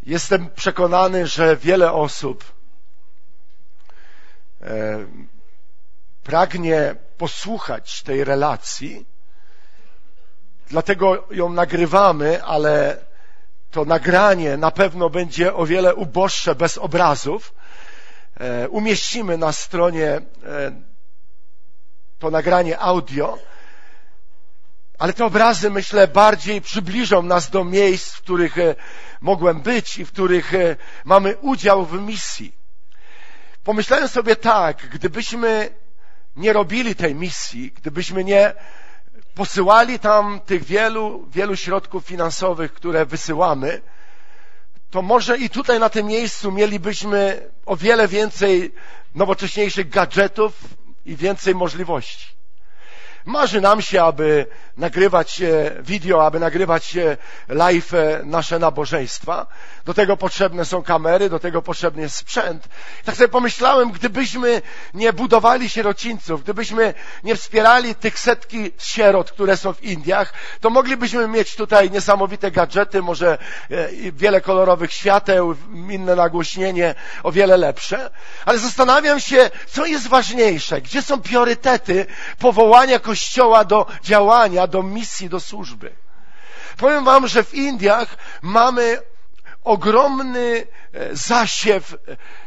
Jestem przekonany, że wiele osób pragnie posłuchać tej relacji, dlatego ją nagrywamy, ale to nagranie na pewno będzie o wiele uboższe, bez obrazów. Umieścimy na stronie to nagranie audio, ale te obrazy, myślę, bardziej przybliżą nas do miejsc, w których mogłem być i w których mamy udział w misji. Pomyślałem sobie tak, gdybyśmy nie robili tej misji, gdybyśmy nie posyłali tam tych wielu środków finansowych, które wysyłamy, to może i tutaj na tym miejscu mielibyśmy o wiele więcej nowocześniejszych gadżetów i więcej możliwości. Marzy nam się, aby nagrywać wideo, aby nagrywać live nasze nabożeństwa. Do tego potrzebne są kamery, do tego potrzebny jest sprzęt. Tak sobie pomyślałem, gdybyśmy nie budowali sierocińców, gdybyśmy nie wspierali tych setki sierot, które są w Indiach, to moglibyśmy mieć tutaj niesamowite gadżety, może wiele kolorowych świateł, inne nagłośnienie, o wiele lepsze. Ale zastanawiam się, co jest ważniejsze, gdzie są priorytety powołania Kościoła do działania, do misji, do służby. Powiem wam, że w Indiach mamy ogromny zasiew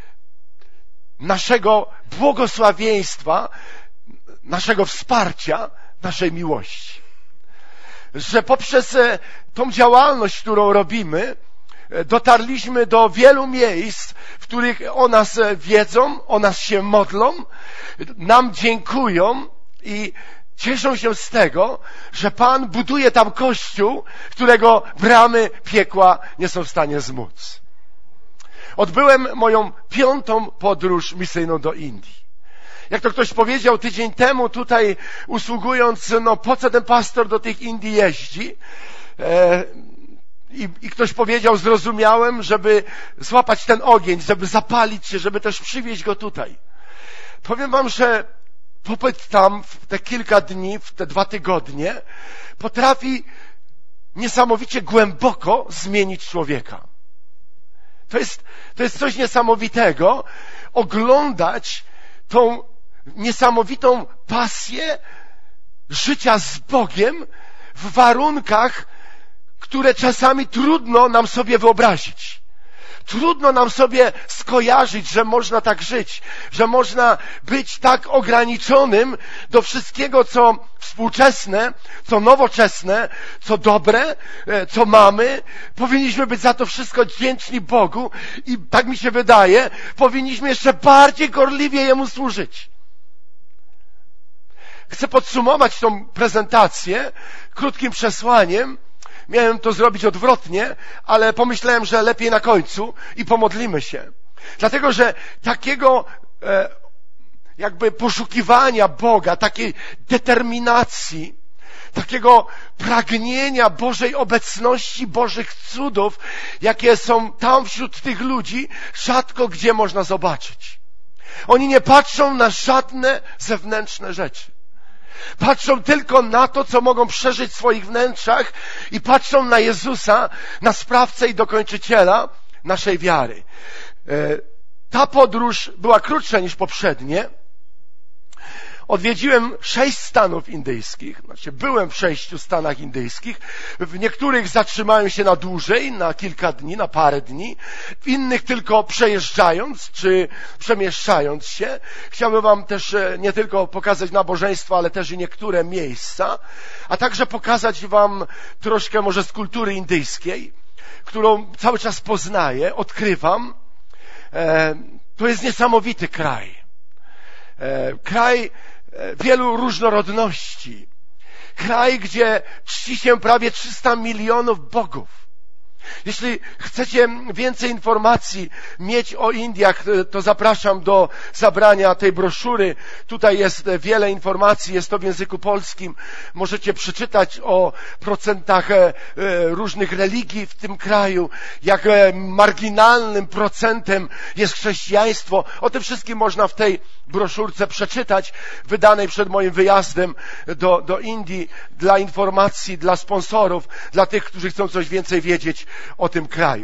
naszego błogosławieństwa, naszego wsparcia, naszej miłości. Że poprzez tą działalność, którą robimy, dotarliśmy do wielu miejsc, w których o nas wiedzą, o nas się modlą, nam dziękują i cieszą się z tego, że Pan buduje tam Kościół, którego bramy piekła nie są w stanie zmóc. Odbyłem moją 5. podróż misyjną do Indii. Jak to ktoś powiedział tydzień temu tutaj usługując, po co ten pastor do tych Indii jeździ? I ktoś powiedział, zrozumiałem, żeby złapać ten ogień, żeby zapalić się, żeby też przywieźć go tutaj. Powiem wam, że pobyt tam w te kilka dni, w te 2 tygodnie potrafi niesamowicie głęboko zmienić człowieka. To jest coś niesamowitego, oglądać tą niesamowitą pasję życia z Bogiem w warunkach, które czasami trudno nam sobie wyobrazić. Trudno nam sobie skojarzyć, że można tak żyć, że można być tak ograniczonym do wszystkiego, co współczesne, co nowoczesne, co dobre, co mamy. Powinniśmy być za to wszystko wdzięczni Bogu i tak mi się wydaje, powinniśmy jeszcze bardziej gorliwie Jemu służyć. Chcę podsumować tą prezentację krótkim przesłaniem. Miałem to zrobić odwrotnie, ale pomyślałem, że lepiej na końcu i pomodlimy się. Dlatego, że takiego jakby poszukiwania Boga, takiej determinacji, takiego pragnienia Bożej obecności, Bożych cudów, jakie są tam wśród tych ludzi, rzadko gdzie można zobaczyć. Oni nie patrzą na żadne zewnętrzne rzeczy. Patrzą tylko na to, co mogą przeżyć w swoich wnętrzach i patrzą na Jezusa, na sprawcę i dokończyciela naszej wiary. Ta podróż była krótsza niż poprzednie. Odwiedziłem 6 stanów indyjskich, byłem w 6 stanach indyjskich. W niektórych zatrzymałem się na dłużej, na kilka dni, na parę dni. W innych tylko przejeżdżając, czy przemieszczając się. Chciałbym wam też nie tylko pokazać nabożeństwo, ale też i niektóre miejsca, a także pokazać wam troszkę może z kultury indyjskiej, którą cały czas poznaję, odkrywam. To jest niesamowity kraj. Kraj wielu różnorodności. Kraj, gdzie czci się prawie 300 milionów bogów. Jeśli chcecie więcej informacji mieć o Indiach, to zapraszam do zabrania tej broszury. Tutaj jest wiele informacji, jest to w języku polskim. Możecie przeczytać o procentach różnych religii w tym kraju, jak marginalnym procentem jest chrześcijaństwo. O tym wszystkim można w tej broszurce przeczytać, wydanej przed moim wyjazdem do Indii, dla informacji, dla sponsorów, dla tych, którzy chcą coś więcej wiedzieć o tym kraju.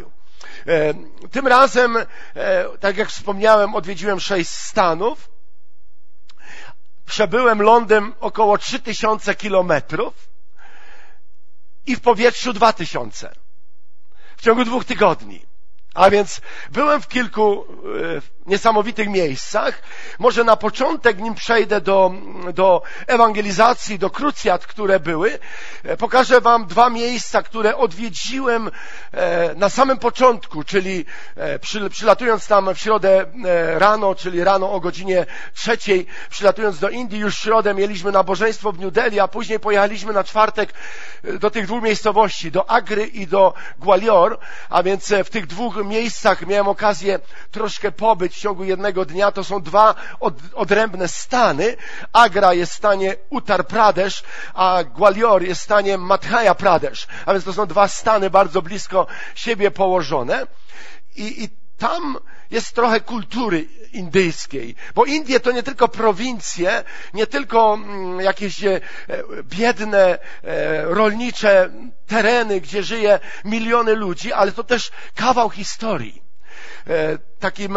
Tym razem, tak jak wspomniałem, odwiedziłem 6 stanów. Przebyłem lądem około 3000 kilometrów i w powietrzu 2000 w ciągu 2 tygodni. A więc byłem w kilku niesamowitych miejscach. Może na początek, nim przejdę do ewangelizacji, do krucjat, które były, pokażę wam 2 miejsca, które odwiedziłem na samym początku, czyli przylatując tam w środę rano, czyli rano o godzinie 3, przylatując do Indii, już w środę mieliśmy nabożeństwo w New Delhi, a później pojechaliśmy na czwartek do tych 2 miejscowości, do Agry i do Gwalior, a więc w tych 2 miejscach miałem okazję troszkę pobyć w ciągu jednego dnia. To są 2 odrębne stany. Agra jest w stanie Uttar Pradesh, a Gwalior jest w stanie Madhya Pradesh. A więc to są 2 stany bardzo blisko siebie położone. I tam jest trochę kultury indyjskiej, bo Indie to nie tylko prowincje, nie tylko jakieś biedne, rolnicze tereny, gdzie żyje miliony ludzi, ale to też kawał historii. Takim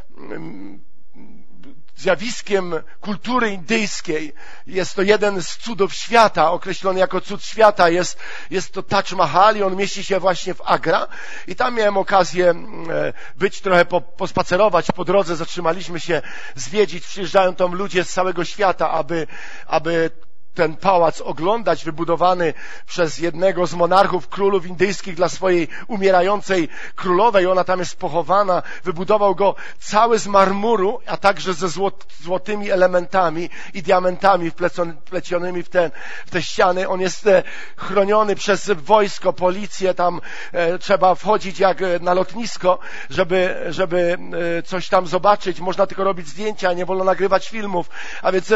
zjawiskiem kultury indyjskiej jest to jeden z cudów świata, określony jako cud świata, jest to Taj Mahal i on mieści się właśnie w Agra i tam miałem okazję być trochę pospacerować, po drodze zatrzymaliśmy się zwiedzić, przyjeżdżają tam ludzie z całego świata, aby ten pałac oglądać, wybudowany przez jednego z monarchów, królów indyjskich dla swojej umierającej królowej. Ona tam jest pochowana. Wybudował go cały z marmuru, a także ze złotymi elementami i diamentami wplecionymi w te ściany. On jest chroniony przez wojsko, policję. Tam trzeba wchodzić jak na lotnisko, żeby coś tam zobaczyć. Można tylko robić zdjęcia, nie wolno nagrywać filmów. A więc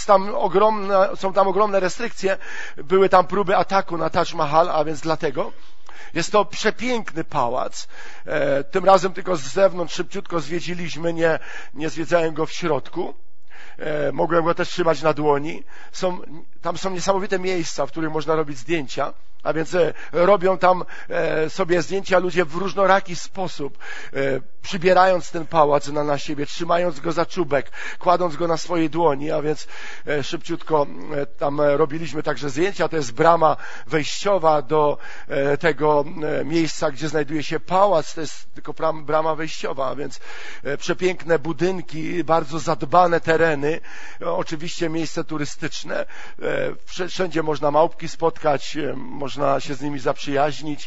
są tam ogromne restrykcje. Były tam próby ataku na Taj Mahal, a więc dlatego. Jest to przepiękny pałac. Tym razem tylko z zewnątrz szybciutko zwiedziliśmy, nie zwiedzałem go w środku. Mogłem go też trzymać na dłoni. Tam są niesamowite miejsca, w których można robić zdjęcia. A więc robią tam sobie zdjęcia ludzie w różnoraki sposób, przybierając ten pałac na siebie, trzymając go za czubek, kładąc go na swojej dłoni, a więc szybciutko tam robiliśmy także zdjęcia. To jest brama wejściowa do tego miejsca, gdzie znajduje się pałac. To jest tylko brama wejściowa, a więc przepiękne budynki, bardzo zadbane tereny, oczywiście miejsce turystyczne. Wszędzie można małpki spotkać, można się z nimi zaprzyjaźnić,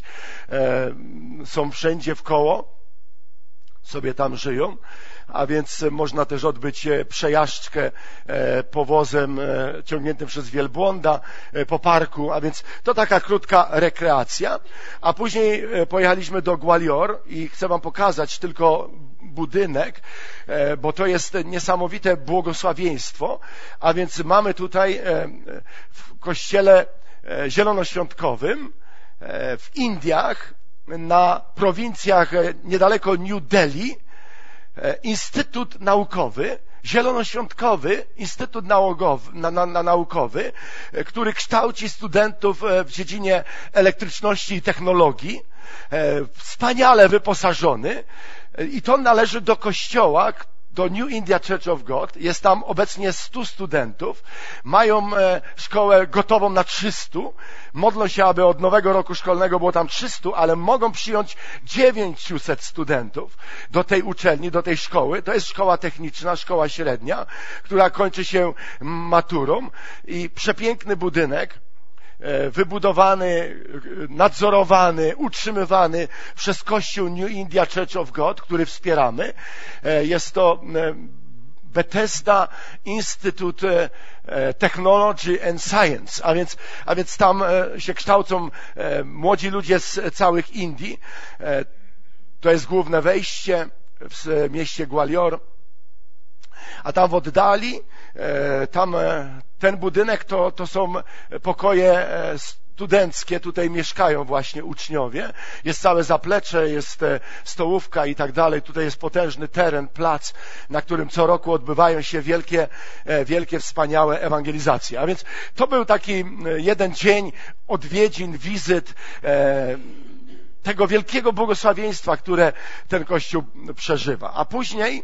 są wszędzie wkoło, sobie tam żyją, a więc można też odbyć przejażdżkę powozem ciągniętym przez wielbłąda po parku, a więc to taka krótka rekreacja, a później pojechaliśmy do Gwalior i chcę wam pokazać tylko budynek, bo to jest niesamowite błogosławieństwo, a więc mamy tutaj w kościele zielonoświątkowym w Indiach, na prowincjach niedaleko New Delhi, instytut naukowy, zielonoświątkowy instytut naukowy, który kształci studentów w dziedzinie elektryczności i technologii, wspaniale wyposażony, i to należy do kościoła, do New India Church of God. Jest tam obecnie 100 studentów. Mają szkołę gotową na 300. Modlą się, aby od nowego roku szkolnego było tam 300, ale mogą przyjąć 900 studentów do tej uczelni, do tej szkoły. To jest szkoła techniczna, szkoła średnia, która kończy się maturą. I przepiękny budynek, wybudowany, nadzorowany, utrzymywany przez Kościół New India Church of God, który wspieramy. Jest to Bethesda Institute Technology and Science, a więc tam się kształcą młodzi ludzie z całych Indii. To jest główne wejście w mieście Gwalior. A tam w oddali, ten budynek to są pokoje studenckie, tutaj mieszkają właśnie uczniowie. Jest całe zaplecze, jest stołówka i tak dalej. Tutaj jest potężny teren, plac, na którym co roku odbywają się wielkie, wspaniałe ewangelizacje. A więc to był taki jeden dzień odwiedzin, wizyt, tego wielkiego błogosławieństwa, które ten Kościół przeżywa. A później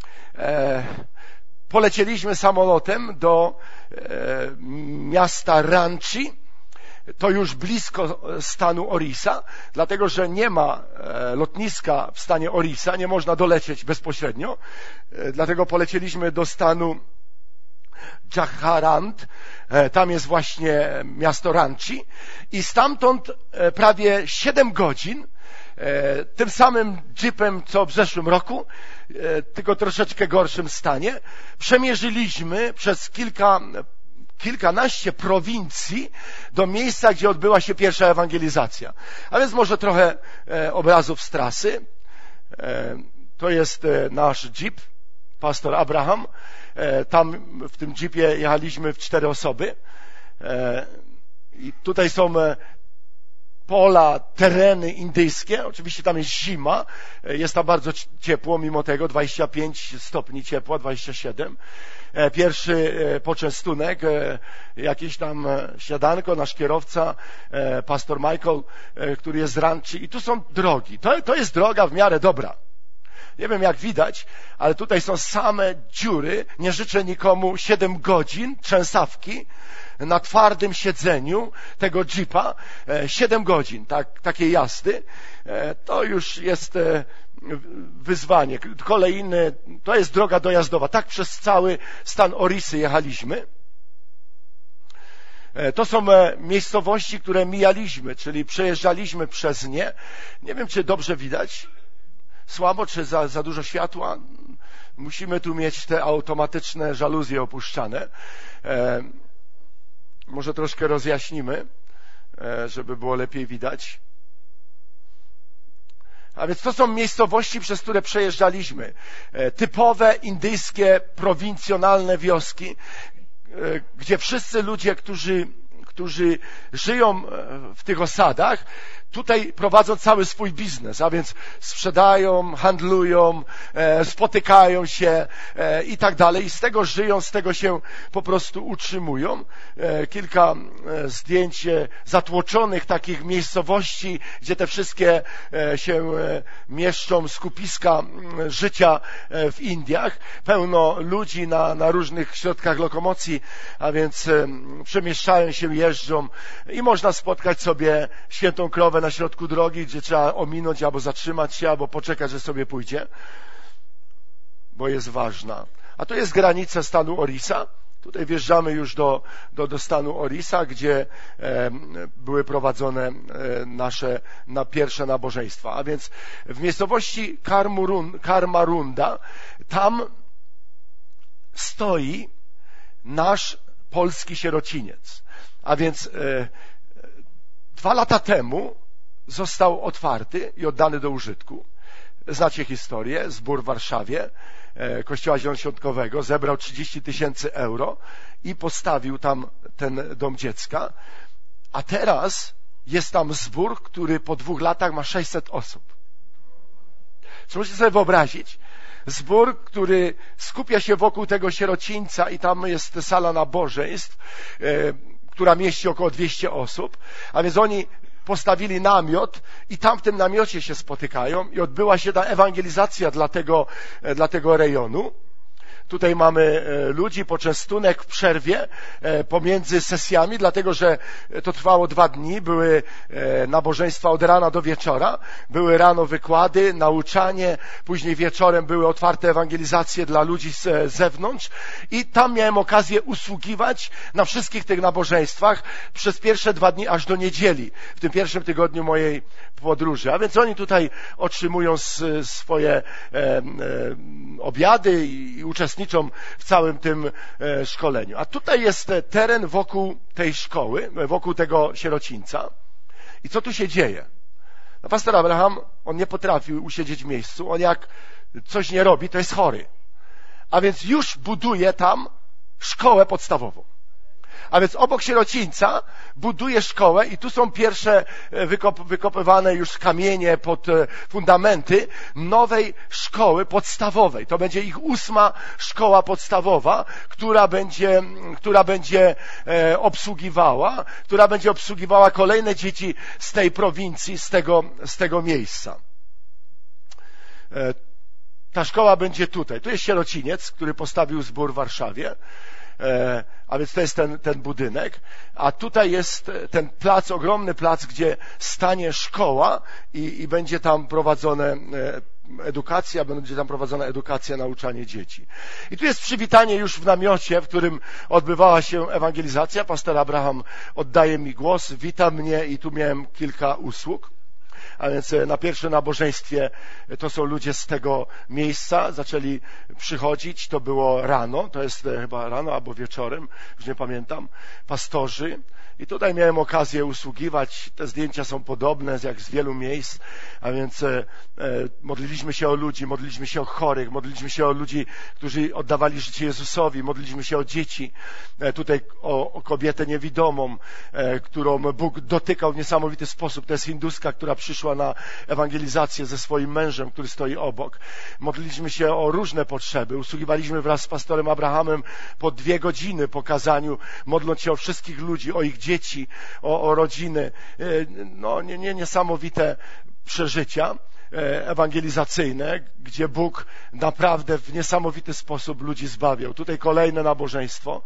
polecieliśmy samolotem do miasta Ranchi. To już blisko stanu Orissa, dlatego że nie ma lotniska w stanie Orissa, nie można dolecieć bezpośrednio. Dlatego polecieliśmy do stanu Jharkhand, tam jest właśnie miasto Ranchi i stamtąd prawie 7 godzin tym samym jeepem co w zeszłym roku, tylko troszeczkę gorszym stanie, przemierzyliśmy przez kilkanaście prowincji do miejsca, gdzie odbyła się pierwsza ewangelizacja. A więc może trochę obrazów z trasy. To jest nasz jeep, pastor Abraham. Tam w tym jeepie jechaliśmy w 4 osoby. I tutaj są pola, tereny indyjskie. Oczywiście tam jest zima. Jest tam bardzo ciepło, mimo tego 25 stopni ciepła, 27. Pierwszy poczęstunek, jakieś tam śniadanko, nasz kierowca, pastor Michael, który jest z Ranchi. I tu są drogi. To jest droga w miarę dobra. Nie wiem jak widać, ale tutaj są same dziury. Nie życzę nikomu 7 godzin trzęsawki na twardym siedzeniu tego jeepa. 7 godzin takiej jazdy. To już jest wyzwanie. Kolejny, to jest droga dojazdowa. Tak przez cały stan Orissy jechaliśmy. To są miejscowości, które mijaliśmy, czyli przejeżdżaliśmy przez nie. Nie wiem, czy dobrze widać. Słabo, czy za dużo światła? Musimy tu mieć te automatyczne żaluzje opuszczane. Może troszkę rozjaśnimy, żeby było lepiej widać. A więc to są miejscowości, przez które przejeżdżaliśmy. Typowe indyjskie, prowincjonalne wioski, gdzie wszyscy ludzie, którzy żyją w tych osadach, tutaj prowadzą cały swój biznes, a więc sprzedają, handlują, spotykają się i tak dalej. I z tego żyją, z tego się po prostu utrzymują. Kilka zdjęć zatłoczonych takich miejscowości, gdzie te wszystkie się mieszczą, skupiska życia w Indiach. Pełno ludzi na różnych środkach lokomocji, a więc przemieszczają się, jeżdżą i można spotkać sobie świętą krowę na środku drogi, gdzie trzeba ominąć albo zatrzymać się, albo poczekać, że sobie pójdzie, bo jest ważna. A to jest granica stanu Orissa. Tutaj wjeżdżamy już do stanu Orissa, gdzie były prowadzone nasze pierwsze nabożeństwa. A więc w miejscowości Karmarunda, tam stoi nasz polski sierociniec. A więc 2 lata temu został otwarty i oddany do użytku. Znacie historię, zbór w Warszawie Kościoła Zielonoświątkowego zebrał 30 000 euro i postawił tam ten dom dziecka, a teraz jest tam zbór, który po 2 latach ma 600 osób. Czy możecie sobie wyobrazić? Zbór, który skupia się wokół tego sierocińca i tam jest sala nabożeństw, która mieści około 200 osób, a więc oni postawili namiot i tam w tym namiocie się spotykają i odbyła się ta ewangelizacja dla tego rejonu. Tutaj mamy ludzi, poczęstunek w przerwie pomiędzy sesjami, dlatego że to trwało 2 dni. Były nabożeństwa od rana do wieczora. Były rano wykłady, nauczanie, później wieczorem były otwarte ewangelizacje dla ludzi z zewnątrz i tam miałem okazję usługiwać na wszystkich tych nabożeństwach przez pierwsze 2 dni aż do niedzieli, w tym pierwszym tygodniu mojej podróży. A więc oni tutaj otrzymują swoje obiady i uczestniczą w całym tym szkoleniu. A tutaj jest teren wokół tej szkoły, wokół tego sierocińca. I co tu się dzieje? No, pastor Abraham, on nie potrafił usiedzieć w miejscu. On jak coś nie robi, to jest chory. A więc już buduje tam szkołę podstawową. A więc obok sierocińca buduje szkołę i tu są pierwsze wykopywane już kamienie pod fundamenty nowej szkoły podstawowej. To będzie ich 8. szkoła podstawowa, która będzie obsługiwała kolejne dzieci z tej prowincji, z tego miejsca. Ta szkoła będzie tutaj. Tu jest sierociniec, który postawił zbór w Warszawie. A więc to jest ten budynek, a tutaj jest ten plac, ogromny plac, gdzie stanie szkoła i będzie tam prowadzona edukacja, nauczanie dzieci. I tu jest przywitanie już w namiocie, w którym odbywała się ewangelizacja. Pastor Abraham oddaje mi głos, wita mnie i tu miałem kilka usług. A więc na pierwszym nabożeństwie to są ludzie z tego miejsca, zaczęli przychodzić, to było rano, to jest chyba rano albo wieczorem, już nie pamiętam, pastorzy. I tutaj miałem okazję usługiwać, te zdjęcia są podobne jak z wielu miejsc, a więc modliliśmy się o ludzi, modliliśmy się o chorych, modliliśmy się o ludzi, którzy oddawali życie Jezusowi, modliliśmy się o dzieci, tutaj o kobietę niewidomą, którą Bóg dotykał w niesamowity sposób. To jest hinduska, która przyszła na ewangelizację ze swoim mężem, który stoi obok. Modliliśmy się o różne potrzeby, usługiwaliśmy wraz z pastorem Abrahamem po 2 godziny po kazaniu, modląc się o wszystkich ludzi, o ich dzieci, o rodziny. No, niesamowite przeżycia ewangelizacyjne, gdzie Bóg naprawdę w niesamowity sposób ludzi zbawiał. Tutaj kolejne nabożeństwo.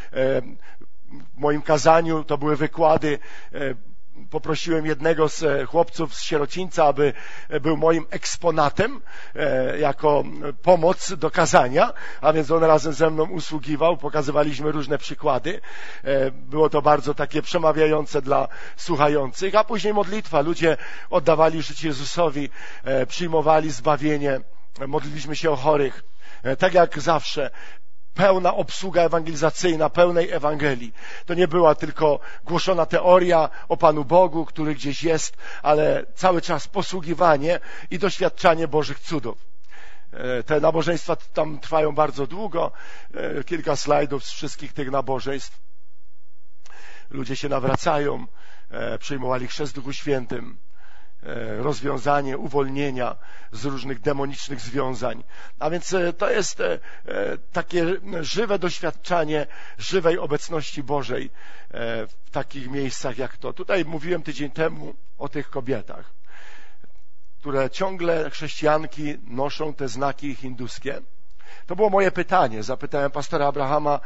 W moim kazaniu to były wykłady. Poprosiłem jednego z chłopców z sierocińca, aby był moim eksponatem jako pomoc do kazania, a więc on razem ze mną usługiwał, pokazywaliśmy różne przykłady. Było to bardzo takie przemawiające dla słuchających, a później modlitwa. Ludzie oddawali życie Jezusowi, przyjmowali zbawienie, modliliśmy się o chorych. Tak jak zawsze, pełna obsługa ewangelizacyjna, pełnej Ewangelii. To nie była tylko głoszona teoria o Panu Bogu, który gdzieś jest, ale cały czas posługiwanie i doświadczanie Bożych cudów. Te nabożeństwa tam trwają bardzo długo. Kilka slajdów z wszystkich tych nabożeństw. Ludzie się nawracają, przyjmowali chrzest w Duchu Świętym, rozwiązanie, uwolnienia z różnych demonicznych związań. A więc to jest takie żywe doświadczanie żywej obecności Bożej w takich miejscach jak to. Tutaj mówiłem tydzień temu o tych kobietach, które ciągle, chrześcijanki, noszą te znaki hinduskie. To było moje pytanie. Zapytałem pastora Abrahama,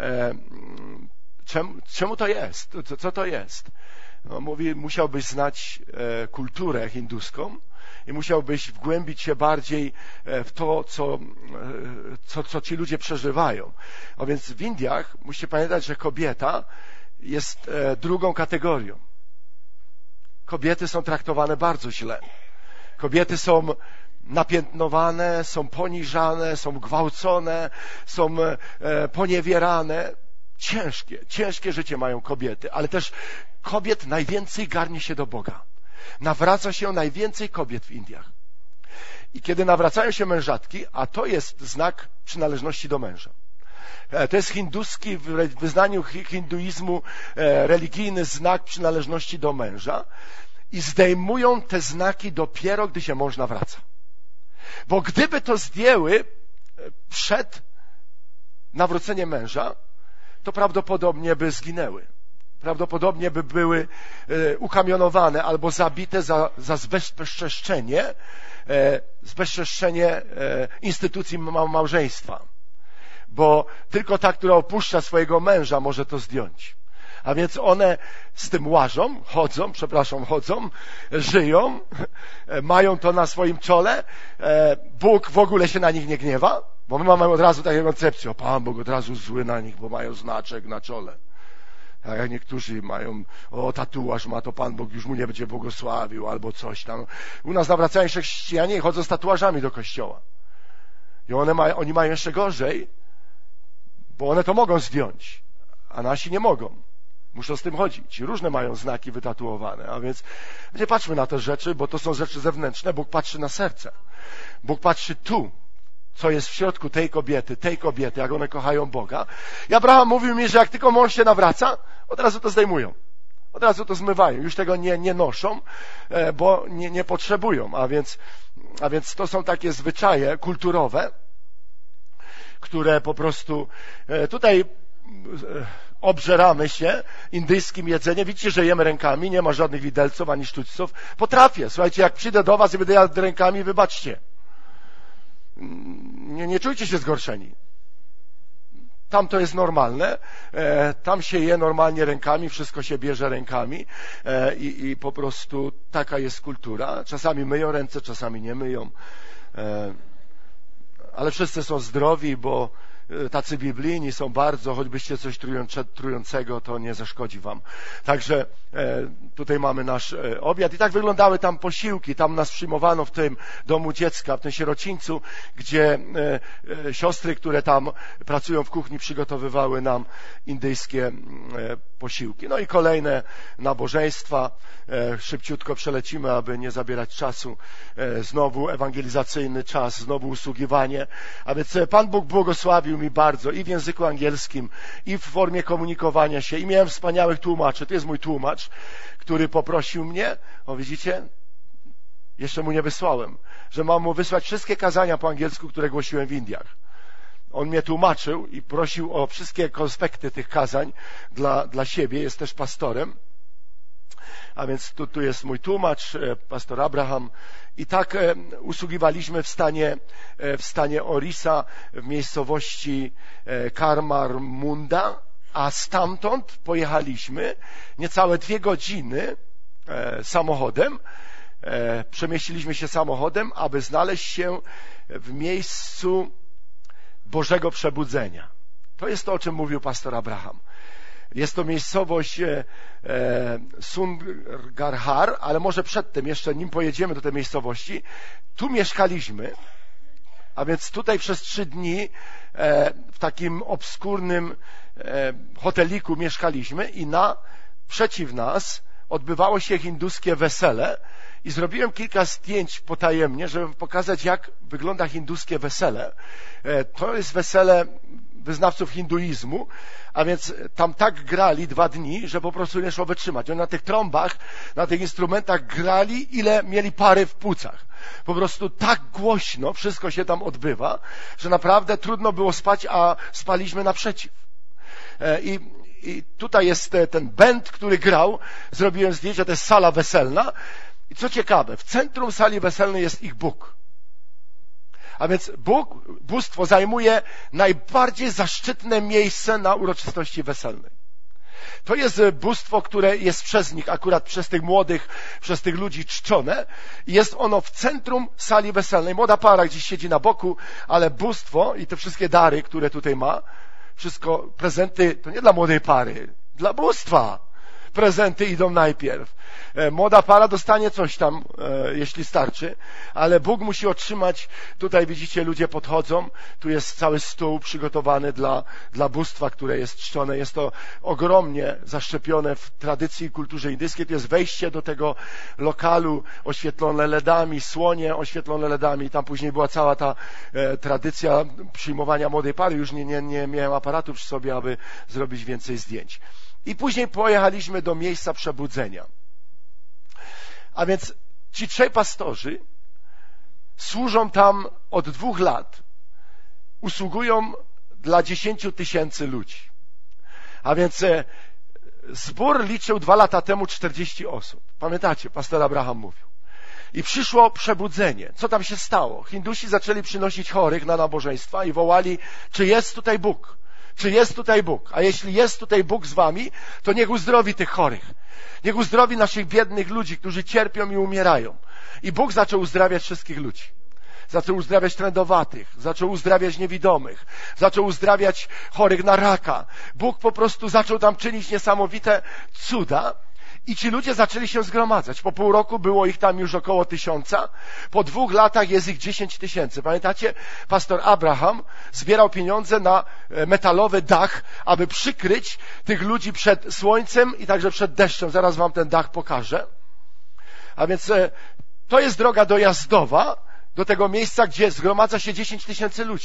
czemu to jest? Co to jest? No, mówi, musiałbyś znać kulturę hinduską i musiałbyś wgłębić się bardziej w to, co ci ludzie przeżywają. A więc w Indiach musicie pamiętać, że kobieta jest drugą kategorią. Kobiety są traktowane bardzo źle. Kobiety są napiętnowane, są poniżane, są gwałcone, są poniewierane. Ciężkie życie mają kobiety, ale też kobiet najwięcej garnie się do Boga. Nawraca się najwięcej kobiet w Indiach. I kiedy nawracają się mężatki, a to jest znak przynależności do męża. To jest hinduski, w wyznaniu hinduizmu religijny znak przynależności do męża i zdejmują te znaki dopiero, gdy się mąż nawraca. Bo gdyby to zdjęły przed nawróceniem męża, to prawdopodobnie by zginęły. Prawdopodobnie by były ukamionowane albo zabite za zbezczeszczenie instytucji małżeństwa. Bo tylko ta, która opuszcza swojego męża, może to zdjąć. A więc one z tym łażą, chodzą, żyją, mają to na swoim czole. Bóg w ogóle się na nich nie gniewa, bo my mamy od razu taką koncepcję, o Pan Bóg od razu zły na nich, bo mają znaczek na czole. A jak niektórzy mają, tatuaż ma, to Pan Bóg już mu nie będzie błogosławił, albo coś tam. U nas nawracają się chrześcijanie i chodzą z tatuażami do kościoła. I oni mają jeszcze gorzej, bo one to mogą zdjąć, a nasi nie mogą. Muszą z tym chodzić. Różne mają znaki wytatuowane. A więc nie patrzmy na te rzeczy, bo to są rzeczy zewnętrzne. Bóg patrzy na serce. Bóg patrzy tu. co jest w środku tej kobiety, jak one kochają Boga. I Abraham mówił mi, że jak tylko mąż się nawraca, od razu to zdejmują. Od razu to zmywają. Już tego nie noszą, bo nie potrzebują. A więc to są takie zwyczaje kulturowe, które po prostu tutaj obżeramy się indyjskim jedzeniem. Widzicie, że jemy rękami, nie ma żadnych widelców ani sztućców. Potrafię. Słuchajcie, jak przyjdę do was i będę jadł rękami, wybaczcie. Nie czujcie się zgorszeni. Tam to jest normalne. Tam się je normalnie rękami, wszystko się bierze rękami i po prostu taka jest kultura. Czasami myją ręce, czasami nie myją. Ale wszyscy są zdrowi, bo tacy biblijni są bardzo, choćbyście coś trującego, to nie zaszkodzi wam. Także tutaj mamy nasz obiad i tak wyglądały tam posiłki. Tam nas przyjmowano w tym domu dziecka, w tym sierocińcu, gdzie siostry, które tam pracują w kuchni, przygotowywały nam indyjskie posiłki. No i kolejne nabożeństwa. Szybciutko przelecimy, aby nie zabierać czasu. Znowu ewangelizacyjny czas, znowu usługiwanie. A więc Pan Bóg błogosławił mi bardzo i w języku angielskim, i w formie komunikowania się. I miałem wspaniałych tłumaczy. To jest mój tłumacz, który poprosił mnie, o widzicie, jeszcze mu nie wysłałem, że mam mu wysłać wszystkie kazania po angielsku, które głosiłem w Indiach. On mnie tłumaczył i prosił o wszystkie konspekty tych kazań dla siebie. Jest też pastorem. A więc tu jest mój tłumacz, pastor Abraham. I tak usługiwaliśmy w stanie Orissa, w miejscowości Karmar Munda, a stamtąd pojechaliśmy niecałe 2 godziny samochodem. Przemieściliśmy się samochodem, aby znaleźć się w miejscu Bożego Przebudzenia. To jest to, o czym mówił pastor Abraham. Jest to miejscowość Sungarhar, ale może przedtem, jeszcze nim pojedziemy do tej miejscowości, tu mieszkaliśmy, a więc tutaj przez 3 dni w takim obskurnym hoteliku mieszkaliśmy i naprzeciw nas odbywało się hinduskie wesele i zrobiłem kilka zdjęć potajemnie, żeby pokazać, jak wygląda hinduskie wesele. To jest wesele wyznawców hinduizmu, a więc tam tak grali 2 dni, że po prostu nie szło wytrzymać. Oni na tych trąbach, na tych instrumentach grali, ile mieli pary w płucach. Po prostu tak głośno wszystko się tam odbywa, że naprawdę trudno było spać, a spaliśmy naprzeciw. I tutaj jest ten band, który grał. Zrobiłem zdjęcie, to jest sala weselna. I co ciekawe, w centrum sali weselnej jest ich Bóg. A więc bóstwo zajmuje najbardziej zaszczytne miejsce na uroczystości weselnej. To jest bóstwo, które jest przez nich, akurat przez tych młodych, przez tych ludzi czczone. I jest ono w centrum sali weselnej. Młoda para gdzieś siedzi na boku, ale bóstwo i te wszystkie dary, które tutaj ma, wszystko, prezenty, to nie dla młodej pary, dla bóstwa. Prezenty idą najpierw. Młoda para dostanie coś tam, jeśli starczy, ale Bóg musi otrzymać. Tutaj widzicie, ludzie podchodzą, tu jest cały stół przygotowany dla bóstwa, które jest czczone. Jest to ogromnie zaszczepione w tradycji i kulturze indyjskiej. To jest wejście do tego lokalu oświetlone LEDami, słonie oświetlone LEDami. Tam później była cała ta tradycja przyjmowania młodej pary. Już nie miałem aparatu przy sobie, aby zrobić więcej zdjęć. I później pojechaliśmy do miejsca przebudzenia. A więc ci 3 pastorzy służą tam od 2 lat. Usługują dla 10 000 ludzi. A więc zbór liczył 2 lata temu 40 osób. Pamiętacie, pastor Abraham mówił. I przyszło przebudzenie. Co tam się stało? Hindusi zaczęli przynosić chorych na nabożeństwa i wołali, czy jest tutaj Bóg? Czy jest tutaj Bóg? A jeśli jest tutaj Bóg z wami, to niech uzdrowi tych chorych. Niech uzdrowi naszych biednych ludzi, którzy cierpią i umierają. I Bóg zaczął uzdrawiać wszystkich ludzi. Zaczął uzdrawiać trędowatych, zaczął uzdrawiać niewidomych, zaczął uzdrawiać chorych na raka. Bóg po prostu zaczął tam czynić niesamowite cuda. I ci ludzie zaczęli się zgromadzać. Po pół roku było ich tam już około 1000. Po 2 latach jest ich 10 000. Pamiętacie? Pastor Abraham zbierał pieniądze na metalowy dach, aby przykryć tych ludzi przed słońcem i także przed deszczem. Zaraz wam ten dach pokażę. A więc to jest droga dojazdowa do tego miejsca, gdzie zgromadza się 10 000 ludzi.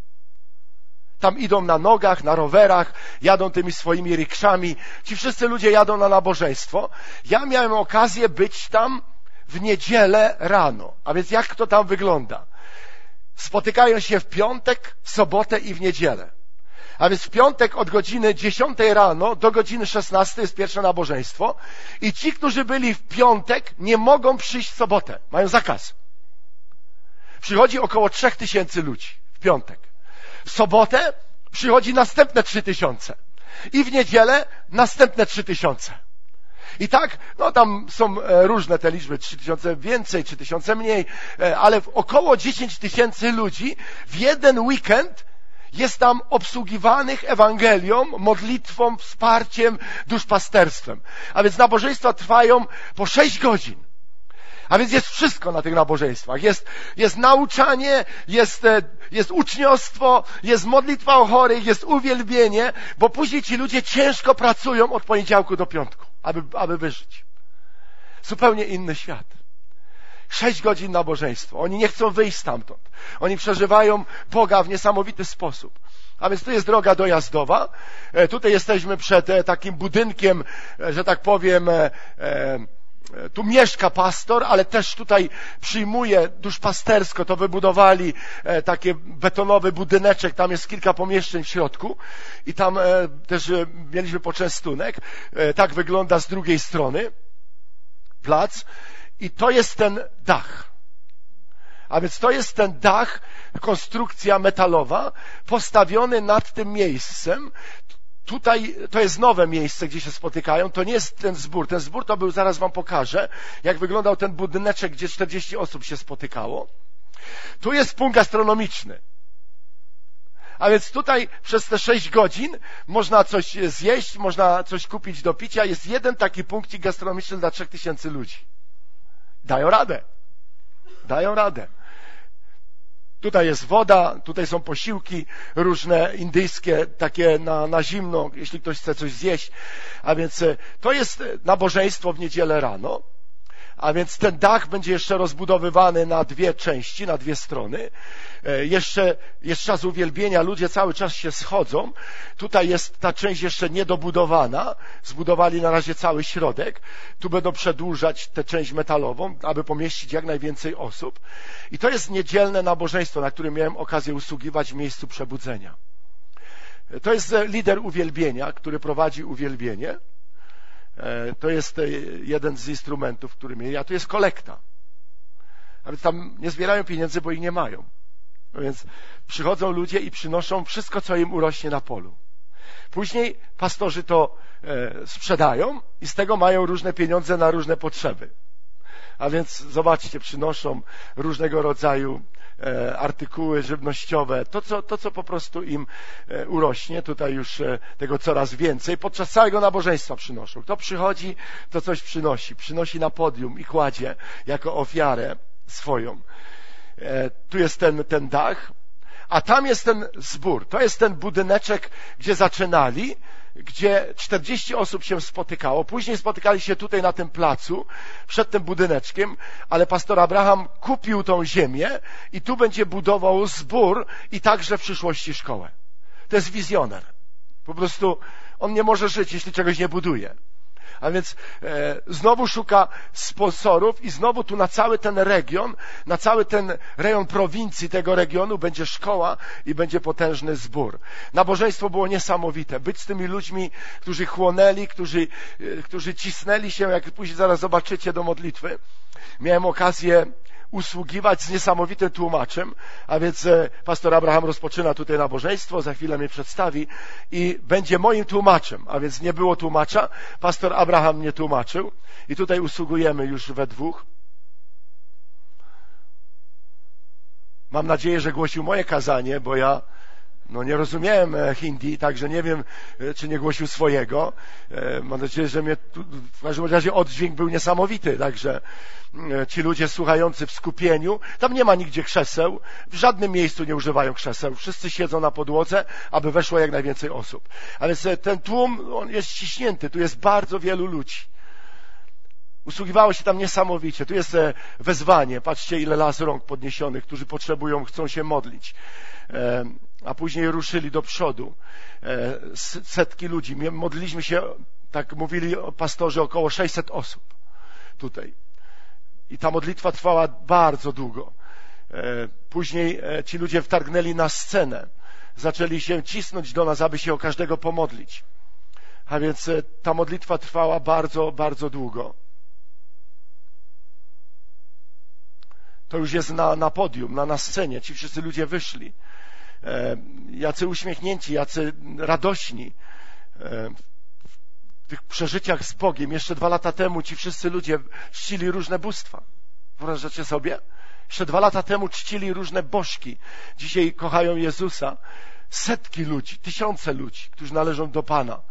Tam idą na nogach, na rowerach, jadą tymi swoimi rikszami. Ci wszyscy ludzie jadą na nabożeństwo. Ja miałem okazję być tam w niedzielę rano. A więc jak to tam wygląda? Spotykają się w piątek, w sobotę i w niedzielę. A więc w piątek od godziny 10 rano do godziny 16 jest pierwsze nabożeństwo i ci, którzy byli w piątek, nie mogą przyjść w sobotę. Mają zakaz. Przychodzi około 3000 ludzi w piątek. W sobotę przychodzi następne 3000 i w niedzielę następne 3000. I tak, no tam są różne te liczby, 3000 więcej, 3000 mniej, ale około 10 000 ludzi w jeden weekend jest tam obsługiwanych Ewangelią, modlitwą, wsparciem, duszpasterstwem. A więc nabożeństwa trwają po 6 godzin. A więc jest wszystko na tych nabożeństwach. Jest nauczanie, jest uczniostwo, jest modlitwa o chorych, jest uwielbienie, bo później ci ludzie ciężko pracują od poniedziałku do piątku, aby wyżyć. Zupełnie inny świat. 6 godzin nabożeństwo. Oni nie chcą wyjść stamtąd. Oni przeżywają Boga w niesamowity sposób. A więc tu jest droga dojazdowa. Tutaj jesteśmy przed takim budynkiem, że tak powiem, tu mieszka pastor, ale też tutaj przyjmuje duszpastersko. To wybudowali taki betonowy budyneczek, tam jest kilka pomieszczeń w środku i tam też mieliśmy poczęstunek. Tak wygląda z drugiej strony plac i to jest ten dach. A więc to jest ten dach, konstrukcja metalowa, postawiony nad tym miejscem. Tutaj to jest nowe miejsce, gdzie się spotykają. To nie jest ten zbór. Ten zbór to był, zaraz wam pokażę, jak wyglądał ten budyneczek, gdzie 40 osób się spotykało. Tu jest punkt gastronomiczny. A więc tutaj przez te 6 godzin można coś zjeść, można coś kupić do picia. Jest jeden taki punkcik gastronomiczny dla 3000 ludzi. Dają radę. Dają radę. Tutaj jest woda, tutaj są posiłki różne indyjskie, takie na zimno, jeśli ktoś chce coś zjeść. A więc to jest nabożeństwo w niedzielę rano. A więc ten dach będzie jeszcze rozbudowywany na 2 części, na 2 strony. Jeszcze jest czas uwielbienia, ludzie cały czas się schodzą. Tutaj jest ta część jeszcze niedobudowana. Zbudowali na razie cały środek. Tu będą przedłużać tę część metalową, aby pomieścić jak najwięcej osób. I to jest niedzielne nabożeństwo, na którym miałem okazję usługiwać w miejscu przebudzenia. To jest lider uwielbienia, który prowadzi uwielbienie. To jest jeden z instrumentów, który mieli, a tu jest kolekta. A więc tam nie zbierają pieniędzy, bo ich nie mają. No więc przychodzą ludzie i przynoszą wszystko, co im urośnie na polu. Później pastorzy to sprzedają i z tego mają różne pieniądze na różne potrzeby. A więc zobaczcie, przynoszą różnego rodzaju artykuły żywnościowe, to co po prostu im urośnie, tutaj już tego coraz więcej, podczas całego nabożeństwa przynoszą. Kto przychodzi, to coś przynosi na podium i kładzie jako ofiarę swoją. Tu jest ten dach, a tam jest ten zbór, to jest ten budyneczek, gdzie zaczynali, gdzie 40 osób się spotykało. Później spotykali się tutaj na tym placu, przed tym budyneczkiem, ale pastor Abraham kupił tą ziemię i tu będzie budował zbór i także w przyszłości szkołę. To jest wizjoner. Po prostu on nie może żyć, jeśli czegoś nie buduje. A więc znowu szuka sponsorów i znowu tu na cały ten region, na cały ten rejon prowincji tego regionu będzie szkoła i będzie potężny zbór. Nabożeństwo było niesamowite. Być z tymi ludźmi, którzy chłonęli, którzy cisnęli się, jak później zaraz zobaczycie, do modlitwy. Miałem okazję usługiwać z niesamowitym tłumaczem, a więc pastor Abraham rozpoczyna tutaj nabożeństwo, za chwilę mnie przedstawi i będzie moim tłumaczem, a więc nie było tłumacza, pastor Abraham mnie tłumaczył i tutaj usługujemy już we dwóch. Mam nadzieję, że głosił moje kazanie, bo ja nie rozumiałem hindi, także nie wiem, czy nie głosił swojego. Mam nadzieję, że mnie w każdym razie oddźwięk był niesamowity, także ci ludzie słuchający w skupieniu, tam nie ma nigdzie krzeseł, w żadnym miejscu nie używają krzeseł, wszyscy siedzą na podłodze, aby weszło jak najwięcej osób. Ale ten tłum, on jest ściśnięty, tu jest bardzo wielu ludzi. Usługiwało się tam niesamowicie. Tu jest wezwanie. Patrzcie, ile las rąk podniesionych, którzy potrzebują, chcą się modlić. A później ruszyli do przodu. Setki ludzi. Modliliśmy się, tak mówili pastorzy, około 600 osób tutaj. I ta modlitwa trwała bardzo długo. Później ci ludzie wtargnęli na scenę. Zaczęli się cisnąć do nas, aby się o każdego pomodlić. A więc ta modlitwa trwała bardzo, bardzo długo. To już jest na podium, na scenie. Ci wszyscy ludzie wyszli. Jacy uśmiechnięci, jacy radośni w tych przeżyciach z Bogiem. Jeszcze 2 lata temu ci wszyscy ludzie czcili różne bóstwa. Wyobrażacie sobie? Jeszcze 2 lata temu czcili różne bożki. Dzisiaj kochają Jezusa. Setki ludzi, tysiące ludzi, którzy należą do Pana.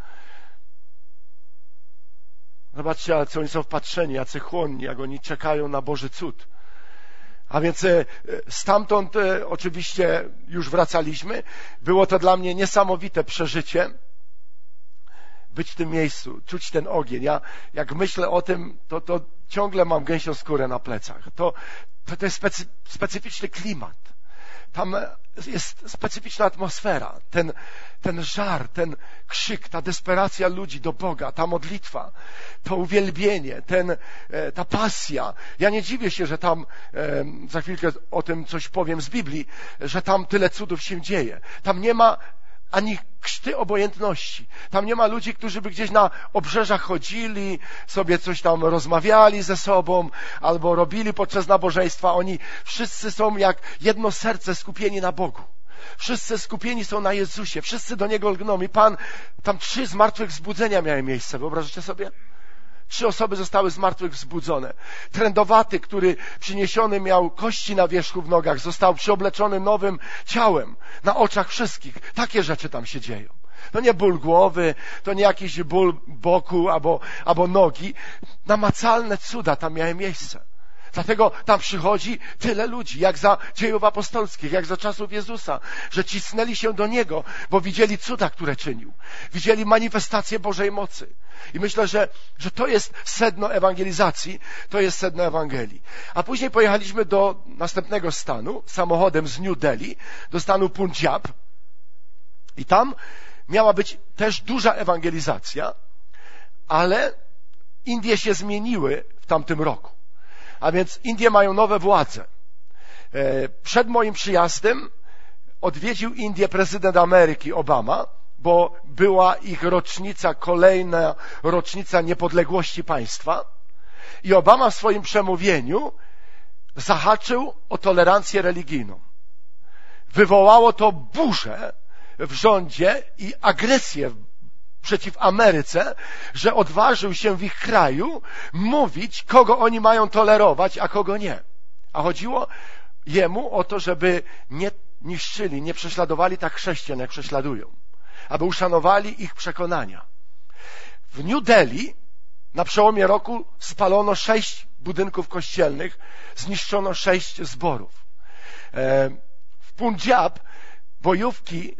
Zobaczcie, jak oni są wpatrzeni, jacy chłonni, jak oni czekają na Boży cud. A więc stamtąd oczywiście już wracaliśmy. Było to dla mnie niesamowite przeżycie. Być w tym miejscu, czuć ten ogień. Ja jak myślę o tym, to ciągle mam gęsią skórę na plecach. To jest specyficzny klimat. Tam jest specyficzna atmosfera. Ten żar, ten krzyk, ta desperacja ludzi do Boga, ta modlitwa, to uwielbienie, ta pasja. Ja nie dziwię się, że tam, za chwilkę o tym coś powiem z Biblii, że tam tyle cudów się dzieje. Tam nie ma ani krzty obojętności. Tam nie ma ludzi, którzy by gdzieś na obrzeżach chodzili, sobie coś tam rozmawiali ze sobą, albo robili podczas nabożeństwa. Oni wszyscy są jak jedno serce skupieni na Bogu. Wszyscy skupieni są na Jezusie. Wszyscy do Niego lgną. I Pan, tam 3 zmartwychwzbudzenia miały miejsce. Wyobrażacie sobie? 3 osoby zostały zmartwychwzbudzone. Trędowaty, który przyniesiony miał kości na wierzchu w nogach, został przyobleczony nowym ciałem na oczach wszystkich. Takie rzeczy tam się dzieją. To nie ból głowy, to nie jakiś ból boku albo nogi. Namacalne cuda tam miały miejsce. Dlatego tam przychodzi tyle ludzi, jak za dziejów apostolskich, jak za czasów Jezusa, że cisnęli się do Niego, bo widzieli cuda, które czynił. Widzieli manifestację Bożej mocy. I myślę, że to jest sedno ewangelizacji, to jest sedno Ewangelii. A później pojechaliśmy do następnego stanu, samochodem z New Delhi, do stanu Punjab. I tam miała być też duża ewangelizacja, ale Indie się zmieniły w tamtym roku. A więc Indie mają nowe władze. Przed moim przyjazdem odwiedził Indię prezydent Ameryki Obama, bo była ich rocznica, kolejna rocznica niepodległości państwa. I Obama w swoim przemówieniu zahaczył o tolerancję religijną. Wywołało to burzę w rządzie i agresję przeciw Ameryce, że odważył się w ich kraju mówić, kogo oni mają tolerować, a kogo nie. A chodziło jemu o to, żeby nie niszczyli, nie prześladowali tak chrześcijan, jak prześladują. Aby uszanowali ich przekonania. W New Delhi na przełomie roku spalono 6 budynków kościelnych, zniszczono 6 zborów. W Punjab bojówki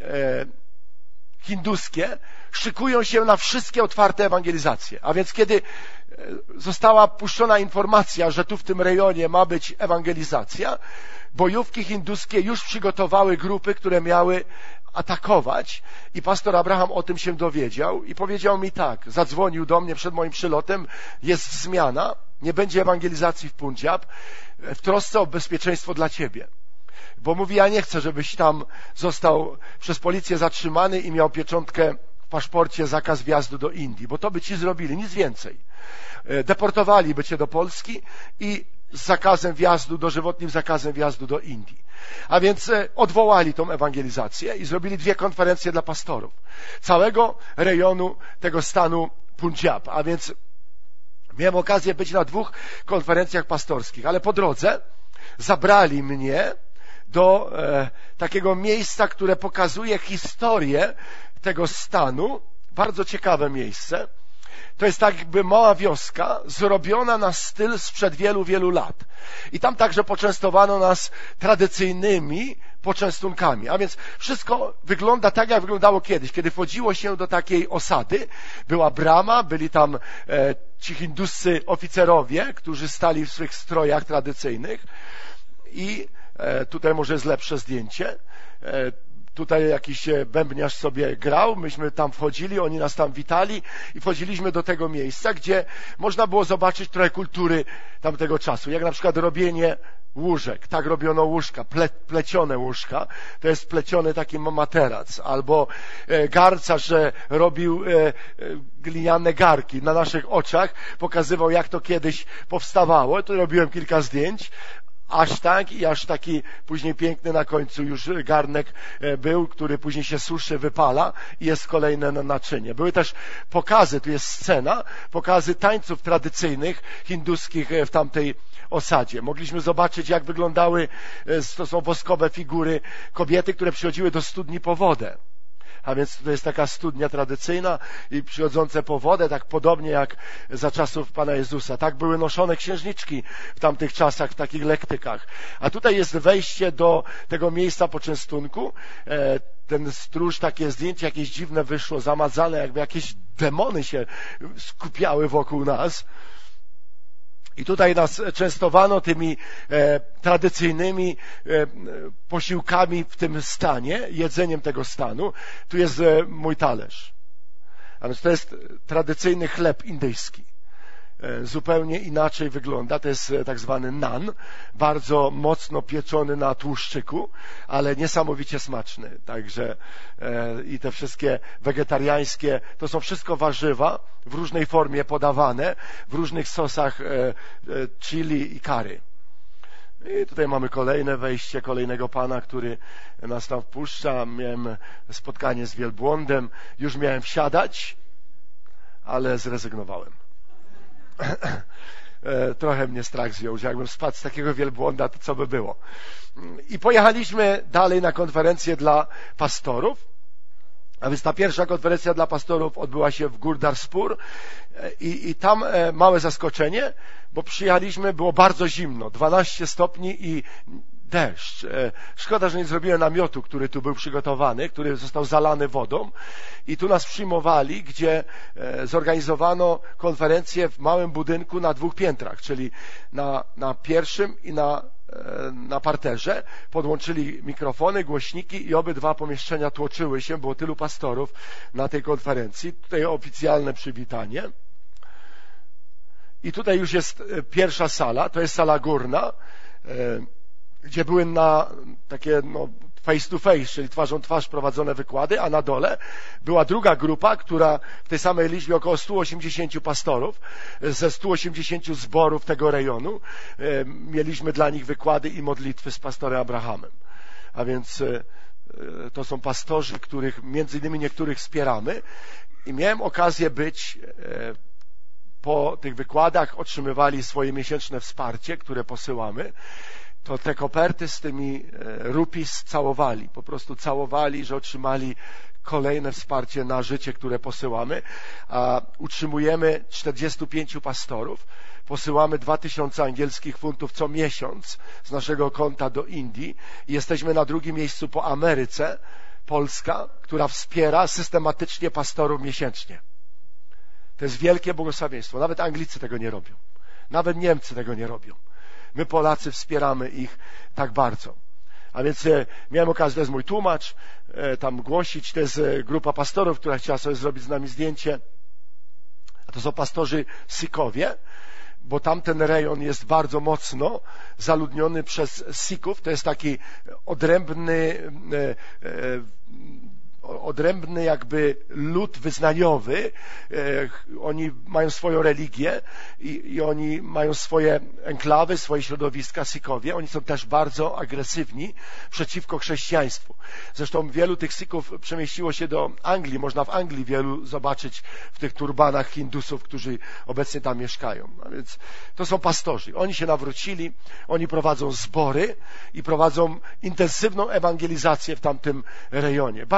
hinduskie szykują się na wszystkie otwarte ewangelizacje. A więc kiedy została puszczona informacja, że tu w tym rejonie ma być ewangelizacja, bojówki hinduskie już przygotowały grupy, które miały atakować i pastor Abraham o tym się dowiedział i powiedział mi tak, zadzwonił do mnie przed moim przylotem, jest zmiana, nie będzie ewangelizacji w Punjab, w trosce o bezpieczeństwo dla ciebie. Bo mówi, ja nie chcę, żebyś tam został przez policję zatrzymany i miał pieczątkę w paszporcie zakaz wjazdu do Indii, bo to by ci zrobili, nic więcej. Deportowaliby cię do Polski i z zakazem wjazdu, dożywotnim zakazem wjazdu do Indii. A więc odwołali tą ewangelizację i zrobili 2 konferencje dla pastorów całego rejonu tego stanu Punjab. A więc miałem okazję być na 2 konferencjach pastorskich, ale po drodze zabrali mnie do takiego miejsca, które pokazuje historię tego stanu. Bardzo ciekawe miejsce. To jest tak jakby mała wioska zrobiona na styl sprzed wielu, wielu lat. I tam także poczęstowano nas tradycyjnymi poczęstunkami. A więc wszystko wygląda tak, jak wyglądało kiedyś. Kiedy wchodziło się do takiej osady, była brama, byli tam ci hinduscy oficerowie, którzy stali w swych strojach tradycyjnych i tutaj może jest lepsze zdjęcie. Tutaj jakiś bębniarz sobie grał, myśmy tam wchodzili, oni nas tam witali i wchodziliśmy do tego miejsca, gdzie można było zobaczyć trochę kultury tamtego czasu, jak na przykład robienie łóżek. Tak robiono łóżka, plecione łóżka, to jest pleciony taki materac, albo garncarz robił gliniane garki na naszych oczach, pokazywał, jak to kiedyś powstawało. Tu robiłem kilka zdjęć, aż taki później piękny na końcu już garnek był, który później się suszy, wypala i jest kolejne naczynie. Były też pokazy, tu jest scena, pokazy tańców tradycyjnych hinduskich w tamtej osadzie. Mogliśmy zobaczyć, jak wyglądały, to są woskowe figury kobiety, które przychodziły do studni po wodę. A więc to jest taka studnia tradycyjna i przychodzące po wodę, tak podobnie jak za czasów Pana Jezusa. Tak były noszone księżniczki w tamtych czasach, w takich lektykach. A tutaj jest wejście do tego miejsca poczęstunku. Ten stróż, takie zdjęcie jakieś dziwne wyszło, zamazane, jakby jakieś demony się skupiały wokół nas. I tutaj nas częstowano tymi tradycyjnymi posiłkami w tym stanie, jedzeniem tego stanu. Tu jest mój talerz. A więc to jest tradycyjny chleb indyjski. Zupełnie inaczej wygląda. To jest tak zwany naan, bardzo mocno pieczony na tłuszczyku, ale niesamowicie smaczny. Także i te wszystkie wegetariańskie, to są wszystko warzywa w różnej formie podawane, w różnych sosach chili i curry. I tutaj mamy kolejne wejście kolejnego pana, który nas tam wpuszcza. Miałem spotkanie z wielbłądem. Już miałem wsiadać, ale zrezygnowałem. Trochę mnie strach wziął, że jakbym spadł z takiego wielbłąda, to co by było. I pojechaliśmy dalej na konferencję dla pastorów. A więc ta pierwsza konferencja dla pastorów odbyła się w Gurdaspur i tam małe zaskoczenie, bo przyjechaliśmy, było bardzo zimno, 12 stopni i deszcz. Szkoda, że nie zrobiłem namiotu, który tu był przygotowany, który został zalany wodą i tu nas przyjmowali, gdzie zorganizowano konferencję w małym budynku na 2 piętrach, czyli na pierwszym i na parterze. Podłączyli mikrofony, głośniki i obydwa pomieszczenia tłoczyły się, było tylu pastorów na tej konferencji. Tutaj oficjalne przywitanie. I tutaj już jest pierwsza sala, to jest sala górna, gdzie były takie face to face, czyli twarzą twarz prowadzone wykłady, a na dole była druga grupa, która w tej samej liczbie około 180 pastorów ze 180 zborów tego rejonu. Mieliśmy dla nich wykłady i modlitwy z pastorem Abrahamem. A więc to są pastorzy, których między innymi niektórych wspieramy i miałem okazję być po tych wykładach, otrzymywali swoje miesięczne wsparcie, które posyłamy. To te koperty z tymi rupis całowali, po prostu całowali, że otrzymali kolejne wsparcie na życie, które posyłamy. A utrzymujemy 45 pastorów, posyłamy 2000 angielskich funtów co miesiąc z naszego konta do Indii i jesteśmy na drugim miejscu po Ameryce, Polska, która wspiera systematycznie pastorów miesięcznie. To jest wielkie błogosławieństwo. Nawet Anglicy tego nie robią. Nawet Niemcy tego nie robią. My Polacy wspieramy ich tak bardzo. A więc miałem okazję, to jest mój tłumacz, tam głosić. To jest grupa pastorów, która chciała sobie zrobić z nami zdjęcie. A to są pastorzy Sikhowie, bo tamten rejon jest bardzo mocno zaludniony przez Sikhów. To jest taki odrębny jakby lud wyznaniowy. Oni mają swoją religię i oni mają swoje enklawy, swoje środowiska Sikhowie. Oni są też bardzo agresywni przeciwko chrześcijaństwu. Zresztą wielu tych Sikhów przemieściło się do Anglii. Można w Anglii wielu zobaczyć w tych turbanach Hindusów, którzy obecnie tam mieszkają. A więc to są pastorzy. Oni się nawrócili, oni prowadzą zbory i prowadzą intensywną ewangelizację w tamtym rejonie. Bardzo skromnie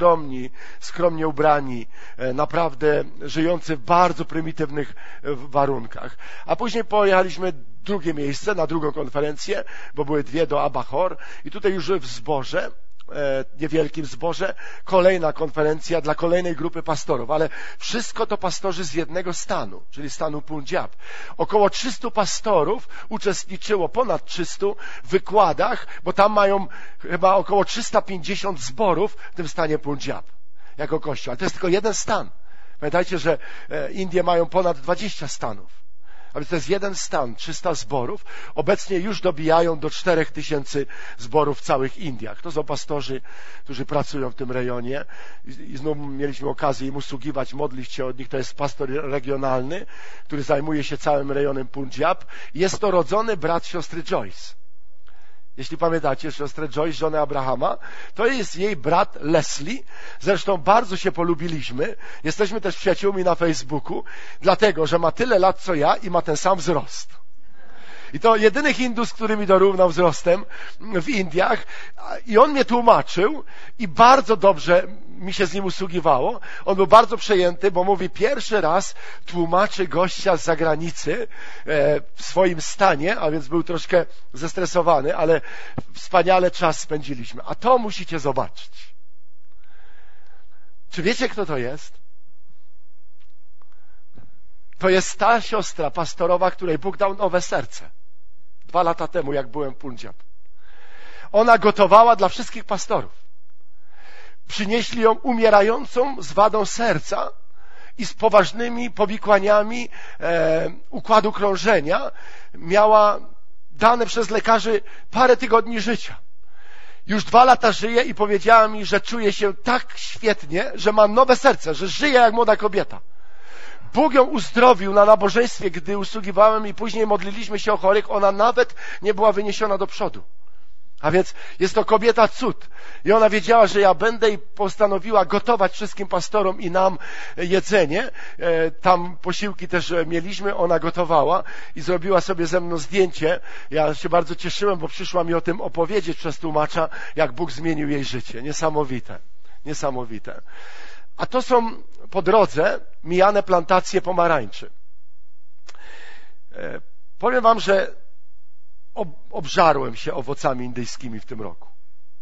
skromnie ubrani, naprawdę żyjący w bardzo prymitywnych warunkach. A później pojechaliśmy drugie miejsce, na drugą konferencję, bo były dwie do Abahor i tutaj już w zborze, niewielkim zborze, kolejna konferencja dla kolejnej grupy pastorów, ale wszystko to pastorzy z jednego stanu, czyli stanu Punjab. Około 300 pastorów uczestniczyło, ponad 300 w wykładach, bo tam mają chyba około 350 zborów w tym stanie Punjab jako kościół, ale to jest tylko jeden stan. Pamiętajcie, że Indie mają ponad 20 stanów. A więc to jest jeden stan, 300 zborów. Obecnie już dobijają do 4000 zborów w całych Indiach. To są pastorzy, którzy pracują w tym rejonie. I znów mieliśmy okazję im usługiwać, modlić się od nich. To jest pastor regionalny, który zajmuje się całym rejonem Punjab. Jest to rodzony brat siostry Joyce. Jeśli pamiętacie siostrę Joyce, żonę Abrahama, to jest jej brat Leslie. Zresztą bardzo się polubiliśmy. Jesteśmy też przyjaciółmi na Facebooku, dlatego, że ma tyle lat co ja i ma ten sam wzrost. I to jedyny Hindus, który mi dorównał wzrostem w Indiach. I on mnie tłumaczył i bardzo dobrze mi się z nim usługiwało. On był bardzo przejęty, bo mówi, pierwszy raz tłumaczy gościa z zagranicy w swoim stanie, a więc był troszkę zestresowany, ale wspaniale czas spędziliśmy. A to musicie zobaczyć. Czy wiecie, kto to jest? To jest ta siostra pastorowa, której Bóg dał nowe serce. 2 lata temu, jak byłem w Punjab. Ona gotowała dla wszystkich pastorów. Przynieśli ją umierającą z wadą serca i z poważnymi powikłaniami układu krążenia. Miała dane przez lekarzy parę tygodni życia. Już 2 lata żyje i powiedziała mi, że czuje się tak świetnie, że ma nowe serce, że żyje jak młoda kobieta. Bóg ją uzdrowił na nabożeństwie, gdy usługiwałem i później modliliśmy się o chorych. Ona nawet nie była wyniesiona do przodu. A więc jest to kobieta cud. I ona wiedziała, że ja będę i postanowiła gotować wszystkim pastorom i nam jedzenie. Tam posiłki też mieliśmy, ona gotowała i zrobiła sobie ze mną zdjęcie. Ja się bardzo cieszyłem, bo przyszła mi o tym opowiedzieć przez tłumacza, jak Bóg zmienił jej życie. Niesamowite. Niesamowite. A to są po drodze mijane plantacje pomarańczy. Powiem wam, że obżarłem się owocami indyjskimi w tym roku.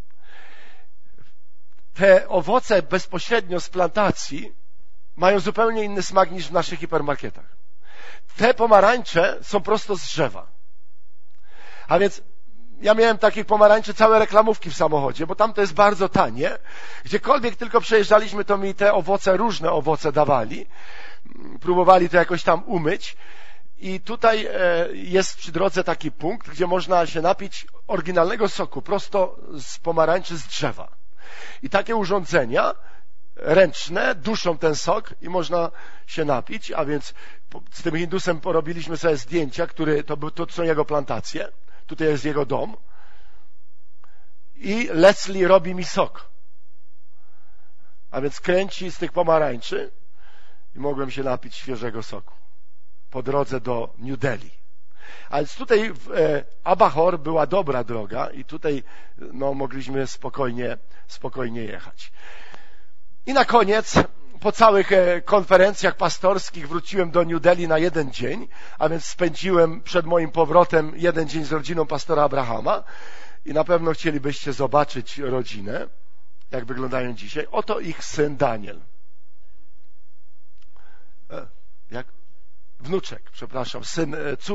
Te owoce bezpośrednio z plantacji mają zupełnie inny smak niż w naszych hipermarketach. Te pomarańcze są prosto z drzewa. A więc ja miałem takich pomarańczy całe reklamówki w samochodzie, bo tam to jest bardzo tanie. Gdziekolwiek tylko przejeżdżaliśmy, to mi te owoce, różne owoce dawali. Próbowali to jakoś tam umyć. I tutaj jest przy drodze taki punkt, gdzie można się napić oryginalnego soku, prosto z pomarańczy z drzewa. I takie urządzenia ręczne duszą ten sok i można się napić, a więc z tym Hindusem porobiliśmy sobie zdjęcia, to są jego plantacje. Tutaj jest jego dom. I Leslie robi mi sok. A więc kręci z tych pomarańczy i mogłem się napić świeżego soku po drodze do New Delhi. Ale tutaj w Abahor była dobra droga i tutaj mogliśmy spokojnie jechać. I na koniec, po całych konferencjach pastorskich wróciłem do New Delhi na 1 dzień, a więc spędziłem przed moim powrotem 1 dzień z rodziną pastora Abrahama i na pewno chcielibyście zobaczyć rodzinę, jak wyglądają dzisiaj. Oto ich syn Daniel. Syn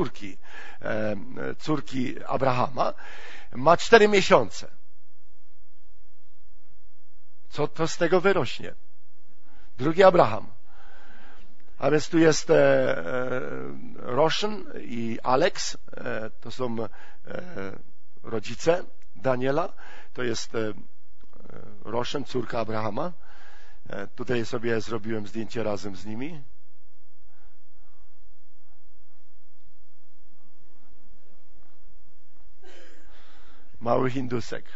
córki Abrahama, ma 4 miesiące. Co to z tego wyrośnie? Drugi Abraham. A więc tu jest Roshan i Alex, to są rodzice Daniela, to jest Roshan, córka Abrahama. Tutaj sobie zrobiłem zdjęcie razem z nimi. Mały Hindusek.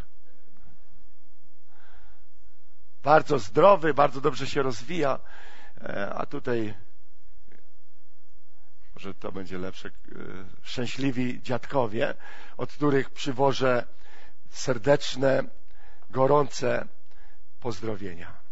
Bardzo zdrowy, bardzo dobrze się rozwija, a tutaj może to będzie lepsze, szczęśliwi dziadkowie, od których przywożę serdeczne, gorące pozdrowienia.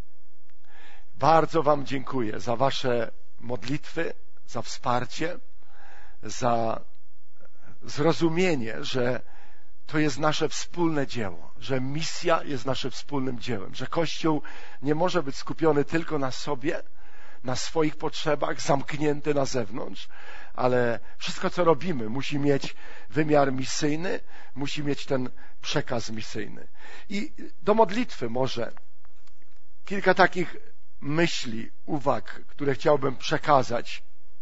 Bardzo wam dziękuję za wasze modlitwy, za wsparcie, za zrozumienie, że to jest nasze wspólne dzieło, że misja jest naszym wspólnym dziełem, że Kościół nie może być skupiony tylko na sobie, na swoich potrzebach, zamknięty na zewnątrz, ale wszystko, co robimy, musi mieć wymiar misyjny, musi mieć ten przekaz misyjny. I do modlitwy może kilka takich myśli, uwag, które chciałbym przekazać.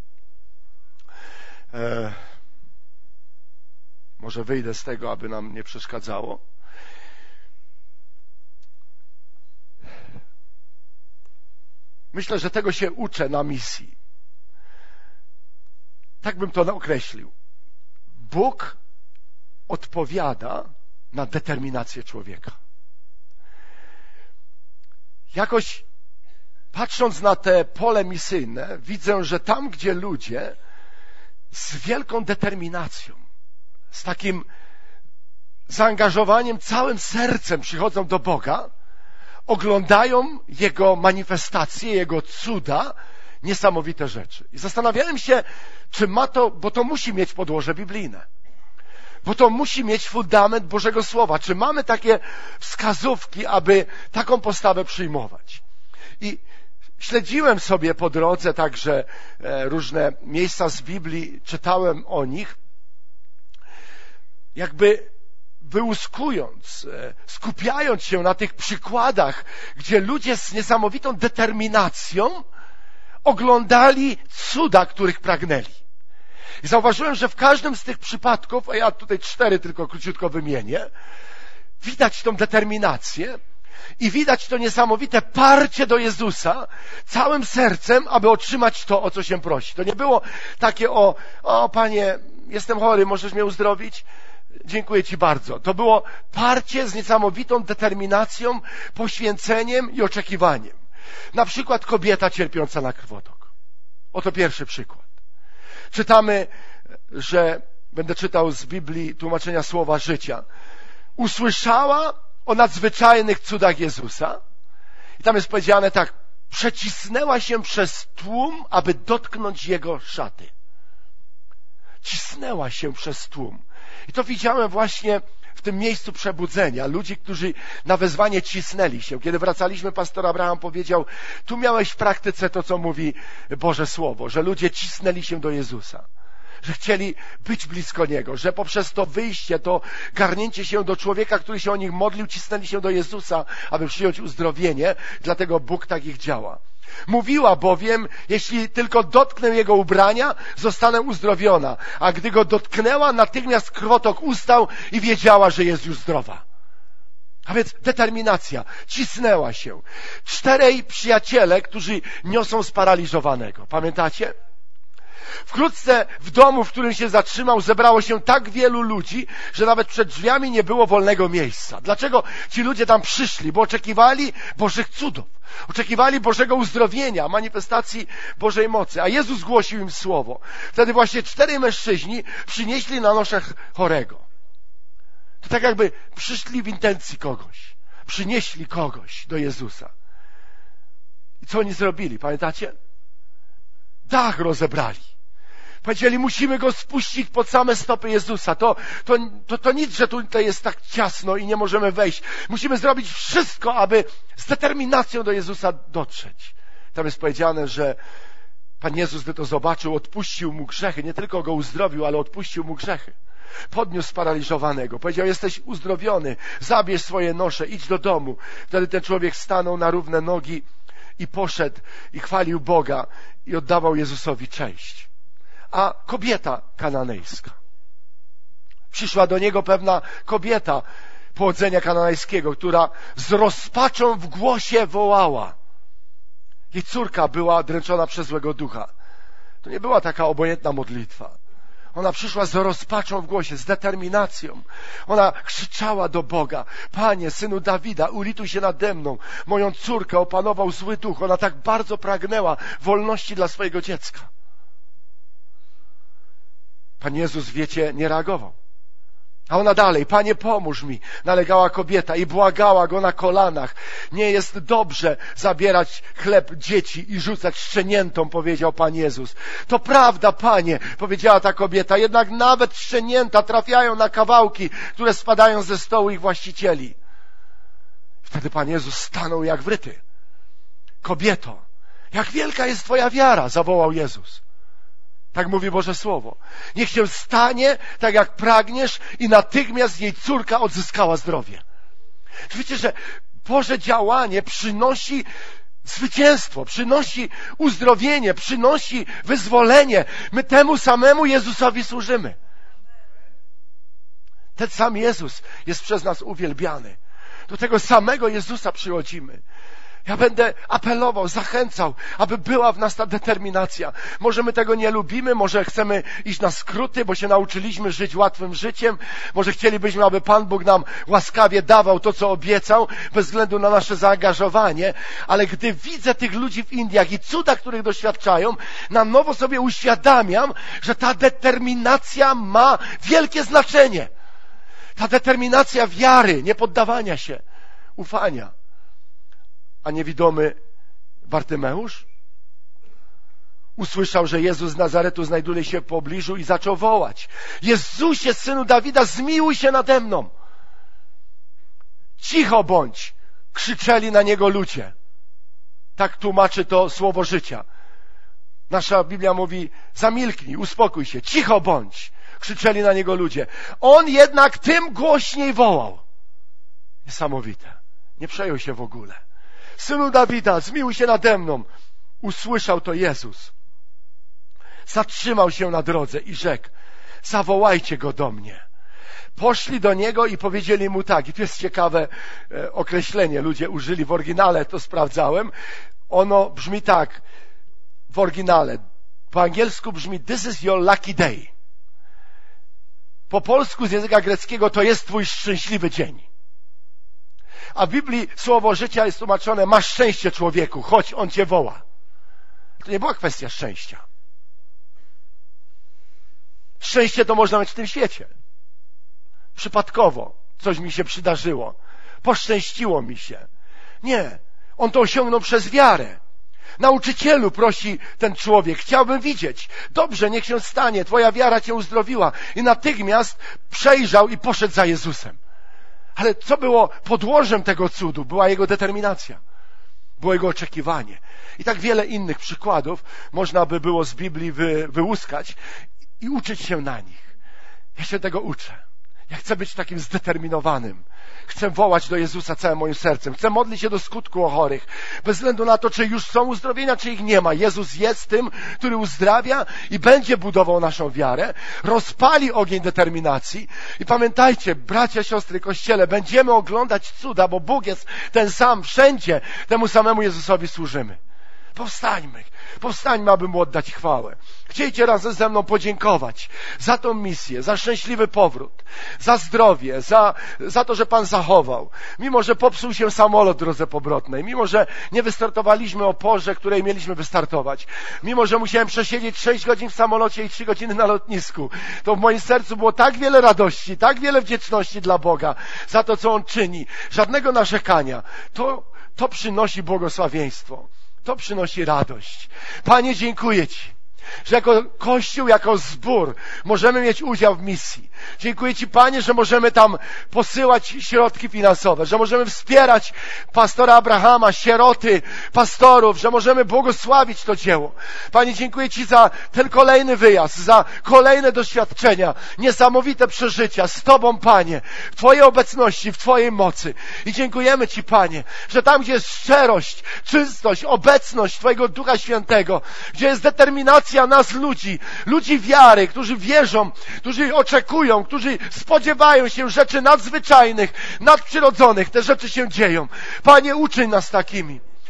Może wyjdę z tego, aby nam nie przeszkadzało. Myślę, że tego się uczę na misji. Tak bym to określił. Bóg odpowiada na determinację człowieka. Jakoś patrząc na te pole misyjne, widzę, że tam, gdzie ludzie z wielką determinacją, z takim zaangażowaniem, całym sercem przychodzą do Boga, oglądają Jego manifestacje, Jego cuda, niesamowite rzeczy. I zastanawiałem się, czy ma to, bo to musi mieć podłoże biblijne, bo to musi mieć fundament Bożego Słowa. Czy mamy takie wskazówki, aby taką postawę przyjmować? I śledziłem sobie po drodze także różne miejsca z Biblii, czytałem o nich, jakby wyłuskując, skupiając się na tych przykładach, gdzie ludzie z niesamowitą determinacją oglądali cuda, których pragnęli. I zauważyłem, że w każdym z tych przypadków, a ja tutaj 4 tylko króciutko wymienię, widać tą determinację i widać to niesamowite parcie do Jezusa całym sercem, aby otrzymać to, o co się prosi. To nie było takie o Panie, jestem chory, możesz mnie uzdrowić? Dziękuję Ci bardzo. To było parcie z niesamowitą determinacją, poświęceniem i oczekiwaniem. Na przykład kobieta cierpiąca na krwotok. Oto pierwszy przykład. Czytamy, że będę czytał z Biblii tłumaczenia Słowa Życia. Usłyszała o nadzwyczajnych cudach Jezusa i tam jest powiedziane tak: przecisnęła się przez tłum, aby dotknąć Jego szaty. Cisnęła się przez tłum. I to widziałem właśnie w tym miejscu przebudzenia. Ludzi, którzy na wezwanie cisnęli się. Kiedy wracaliśmy, pastor Abraham powiedział, tu miałeś w praktyce to, co mówi Boże Słowo, że ludzie cisnęli się do Jezusa, że chcieli być blisko Niego, że poprzez to wyjście, to garnięcie się do człowieka, który się o nich modlił, cisnęli się do Jezusa, aby przyjąć uzdrowienie. Dlatego Bóg tak ich działa. Mówiła bowiem, jeśli tylko dotknę Jego ubrania, zostanę uzdrowiona. A gdy Go dotknęła, natychmiast krwotok ustał i wiedziała, że jest już zdrowa. A więc determinacja. Cisnęła się. 4 przyjaciele, którzy niosą sparaliżowanego. Pamiętacie? Wkrótce w domu, w którym się zatrzymał, zebrało się tak wielu ludzi, że nawet przed drzwiami nie było wolnego miejsca. Dlaczego ci ludzie tam przyszli? Bo oczekiwali Bożych cudów. Oczekiwali Bożego uzdrowienia, manifestacji Bożej mocy. A Jezus głosił im słowo. Wtedy właśnie 4 mężczyźni przynieśli na noszach chorego. To tak jakby przyszli w intencji kogoś. Przynieśli kogoś do Jezusa. I co oni zrobili? Pamiętacie? Dach rozebrali. Powiedzieli, musimy go spuścić pod same stopy Jezusa. To nic, że tutaj jest tak ciasno i nie możemy wejść. Musimy zrobić wszystko, aby z determinacją do Jezusa dotrzeć. Tam jest powiedziane, że Pan Jezus, gdy to zobaczył, odpuścił mu grzechy. Nie tylko go uzdrowił, ale odpuścił mu grzechy. Podniósł sparaliżowanego. Powiedział, jesteś uzdrowiony. Zabierz swoje nosze, idź do domu. Wtedy ten człowiek stanął na równe nogi i poszedł i chwalił Boga i oddawał Jezusowi cześć. A kobieta kananejska. Przyszła do niego pewna kobieta pochodzenia kananejskiego, która z rozpaczą w głosie wołała. Jej córka była dręczona przez złego ducha. To nie była taka obojętna modlitwa. Ona przyszła z rozpaczą w głosie, z determinacją. Ona krzyczała do Boga: Panie, Synu Dawida, ulituj się nade mną. Moją córkę opanował zły duch. Ona tak bardzo pragnęła wolności dla swojego dziecka. Pan Jezus, wiecie, nie reagował. A ona dalej, Panie, pomóż mi, nalegała kobieta i błagała go na kolanach. Nie jest dobrze zabierać chleb dzieci i rzucać szczeniętom, powiedział Pan Jezus. To prawda, Panie, powiedziała ta kobieta, jednak nawet szczenięta trafiają na kawałki, które spadają ze stołu ich właścicieli. Wtedy Pan Jezus stanął jak wryty. Kobieto, jak wielka jest Twoja wiara, zawołał Jezus. Tak mówi Boże Słowo. Niech się stanie tak, jak pragniesz, i natychmiast jej córka odzyskała zdrowie. Wiecie, że Boże działanie przynosi zwycięstwo, przynosi uzdrowienie, przynosi wyzwolenie. My temu samemu Jezusowi służymy. Ten sam Jezus jest przez nas uwielbiany. Do tego samego Jezusa przychodzimy. Ja będę apelował, zachęcał, aby była w nas ta determinacja. Może my tego nie lubimy, może chcemy iść na skróty, bo się nauczyliśmy żyć łatwym życiem. Może chcielibyśmy, aby Pan Bóg nam łaskawie dawał to, co obiecał, bez względu na nasze zaangażowanie. Ale gdy widzę tych ludzi w Indiach i cuda, których doświadczają, na nowo sobie uświadamiam, że ta determinacja ma wielkie znaczenie. Ta determinacja wiary, niepoddawania się, ufania. A niewidomy Bartymeusz usłyszał, że Jezus z Nazaretu znajduje się w pobliżu i zaczął wołać: Jezusie, Synu Dawida, zmiłuj się nade mną. Cicho bądź, krzyczeli na niego ludzie. Tak tłumaczy to słowo życia. Nasza Biblia mówi: zamilknij, uspokój się, cicho bądź, krzyczeli na niego ludzie. On jednak tym głośniej wołał. Niesamowite. Nie przejął się w ogóle. Synu Dawida, zmiłuj się nade mną. Usłyszał to Jezus. Zatrzymał się na drodze i rzekł: zawołajcie go do mnie. Poszli do niego i powiedzieli mu tak. I tu jest ciekawe określenie. Ludzie użyli w oryginale, to sprawdzałem. Ono brzmi tak w oryginale. Po angielsku brzmi: this is your lucky day. Po polsku z języka greckiego to jest twój szczęśliwy dzień. A w Biblii słowo życia jest tłumaczone: masz szczęście, człowieku, chodź, on cię woła. To nie była kwestia szczęścia. Szczęście to można mieć w tym świecie. Przypadkowo coś mi się przydarzyło. Poszczęściło mi się. Nie. On to osiągnął przez wiarę. Nauczycielu, prosi ten człowiek, chciałbym widzieć. Dobrze, niech się stanie, twoja wiara cię uzdrowiła. I natychmiast przejrzał i poszedł za Jezusem. Ale co było podłożem tego cudu? Była jego determinacja. Było jego oczekiwanie. I tak wiele innych przykładów można by było z Biblii wyłuskać i uczyć się na nich. Ja się tego uczę. Ja chcę być takim zdeterminowanym. Chcę wołać do Jezusa całym moim sercem. Chcę modlić się do skutku o chorych. Bez względu na to, czy już są uzdrowienia, czy ich nie ma. Jezus jest tym, który uzdrawia i będzie budował naszą wiarę. Rozpali ogień determinacji. I pamiętajcie, bracia, siostry, Kościele, będziemy oglądać cuda, bo Bóg jest ten sam wszędzie. Temu samemu Jezusowi służymy. Powstańmy, aby Mu oddać chwałę. Chciejcie razem ze mną podziękować za tą misję, za szczęśliwy powrót, za zdrowie, za to, że Pan zachował. Mimo, że popsuł się samolot w drodze powrotnej, mimo, że nie wystartowaliśmy o porze, której mieliśmy wystartować, mimo, że musiałem przesiedzieć 6 godzin w samolocie i 3 godziny na lotnisku, to w moim sercu było tak wiele radości, tak wiele wdzięczności dla Boga za to, co On czyni. Żadnego narzekania. To przynosi błogosławieństwo. To przynosi radość. Panie, dziękuję Ci, że jako Kościół, jako zbór możemy mieć udział w misji. Dziękuję Ci, Panie, że możemy tam posyłać środki finansowe, że możemy wspierać pastora Abrahama, sieroty, pastorów, że możemy błogosławić to dzieło. Panie, dziękuję Ci za ten kolejny wyjazd, za kolejne doświadczenia, niesamowite przeżycia z Tobą, Panie, w Twojej obecności, w Twojej mocy. I dziękujemy Ci, Panie, że tam, gdzie jest szczerość, czystość, obecność Twojego Ducha Świętego, gdzie jest determinacja nas, ludzi wiary, którzy wierzą, którzy oczekują, którzy spodziewają się rzeczy nadzwyczajnych, nadprzyrodzonych. Te rzeczy się dzieją. Panie, uczyń nas takimi.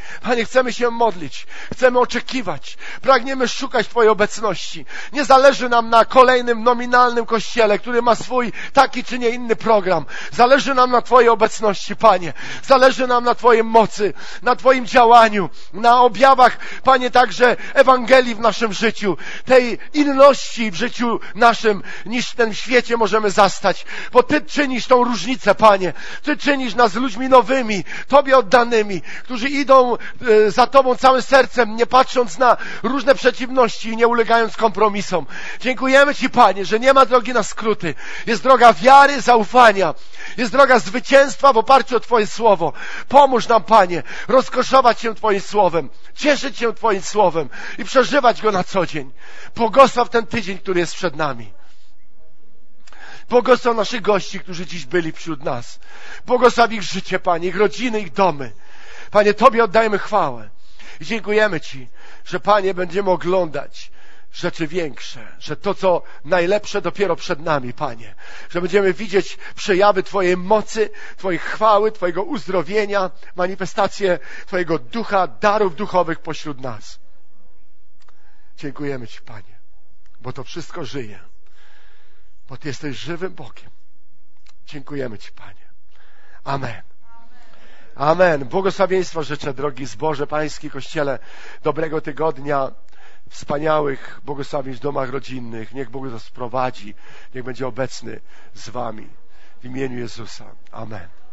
Panie, chcemy się modlić, chcemy oczekiwać, pragniemy szukać Twojej obecności. Nie zależy nam na kolejnym nominalnym kościele, który ma swój taki czy nie inny program. Zależy nam na Twojej obecności, Panie. Zależy nam na Twojej mocy, na Twoim działaniu, na objawach, Panie, także Ewangelii w naszym życiu, tej inności w życiu naszym, niż w tym świecie możemy zastać. Bo Ty czynisz tą różnicę, Panie. Ty czynisz nas ludźmi nowymi, Tobie oddanymi, którzy idą za Tobą całym sercem, nie patrząc na różne przeciwności i nie ulegając kompromisom. Dziękujemy Ci, Panie, że nie ma drogi na skróty. Jest droga wiary, zaufania. Jest droga zwycięstwa w oparciu o Twoje Słowo. Pomóż nam, Panie, rozkoszować się Twoim Słowem, cieszyć się Twoim Słowem i przeżywać go na co dzień. Błogosław ten tydzień, który jest przed nami. Błogosław naszych gości, którzy dziś byli wśród nas. Błogosław ich życie, Panie, ich rodziny, ich domy. Panie, Tobie oddajemy chwałę. I dziękujemy Ci, że, Panie, będziemy oglądać rzeczy większe, że to, co najlepsze, dopiero przed nami, Panie. Że będziemy widzieć przejawy Twojej mocy, Twojej chwały, Twojego uzdrowienia, manifestacje Twojego ducha, darów duchowych pośród nas. Dziękujemy Ci, Panie, bo to wszystko żyje, bo Ty jesteś żywym Bogiem. Dziękujemy Ci, Panie. Amen. Amen. Błogosławieństwa życzę, drogi zboże pański, Kościele, dobrego tygodnia, wspaniałych błogosławieństw w domach rodzinnych. Niech Bóg nas prowadzi, niech będzie obecny z wami. W imieniu Jezusa. Amen.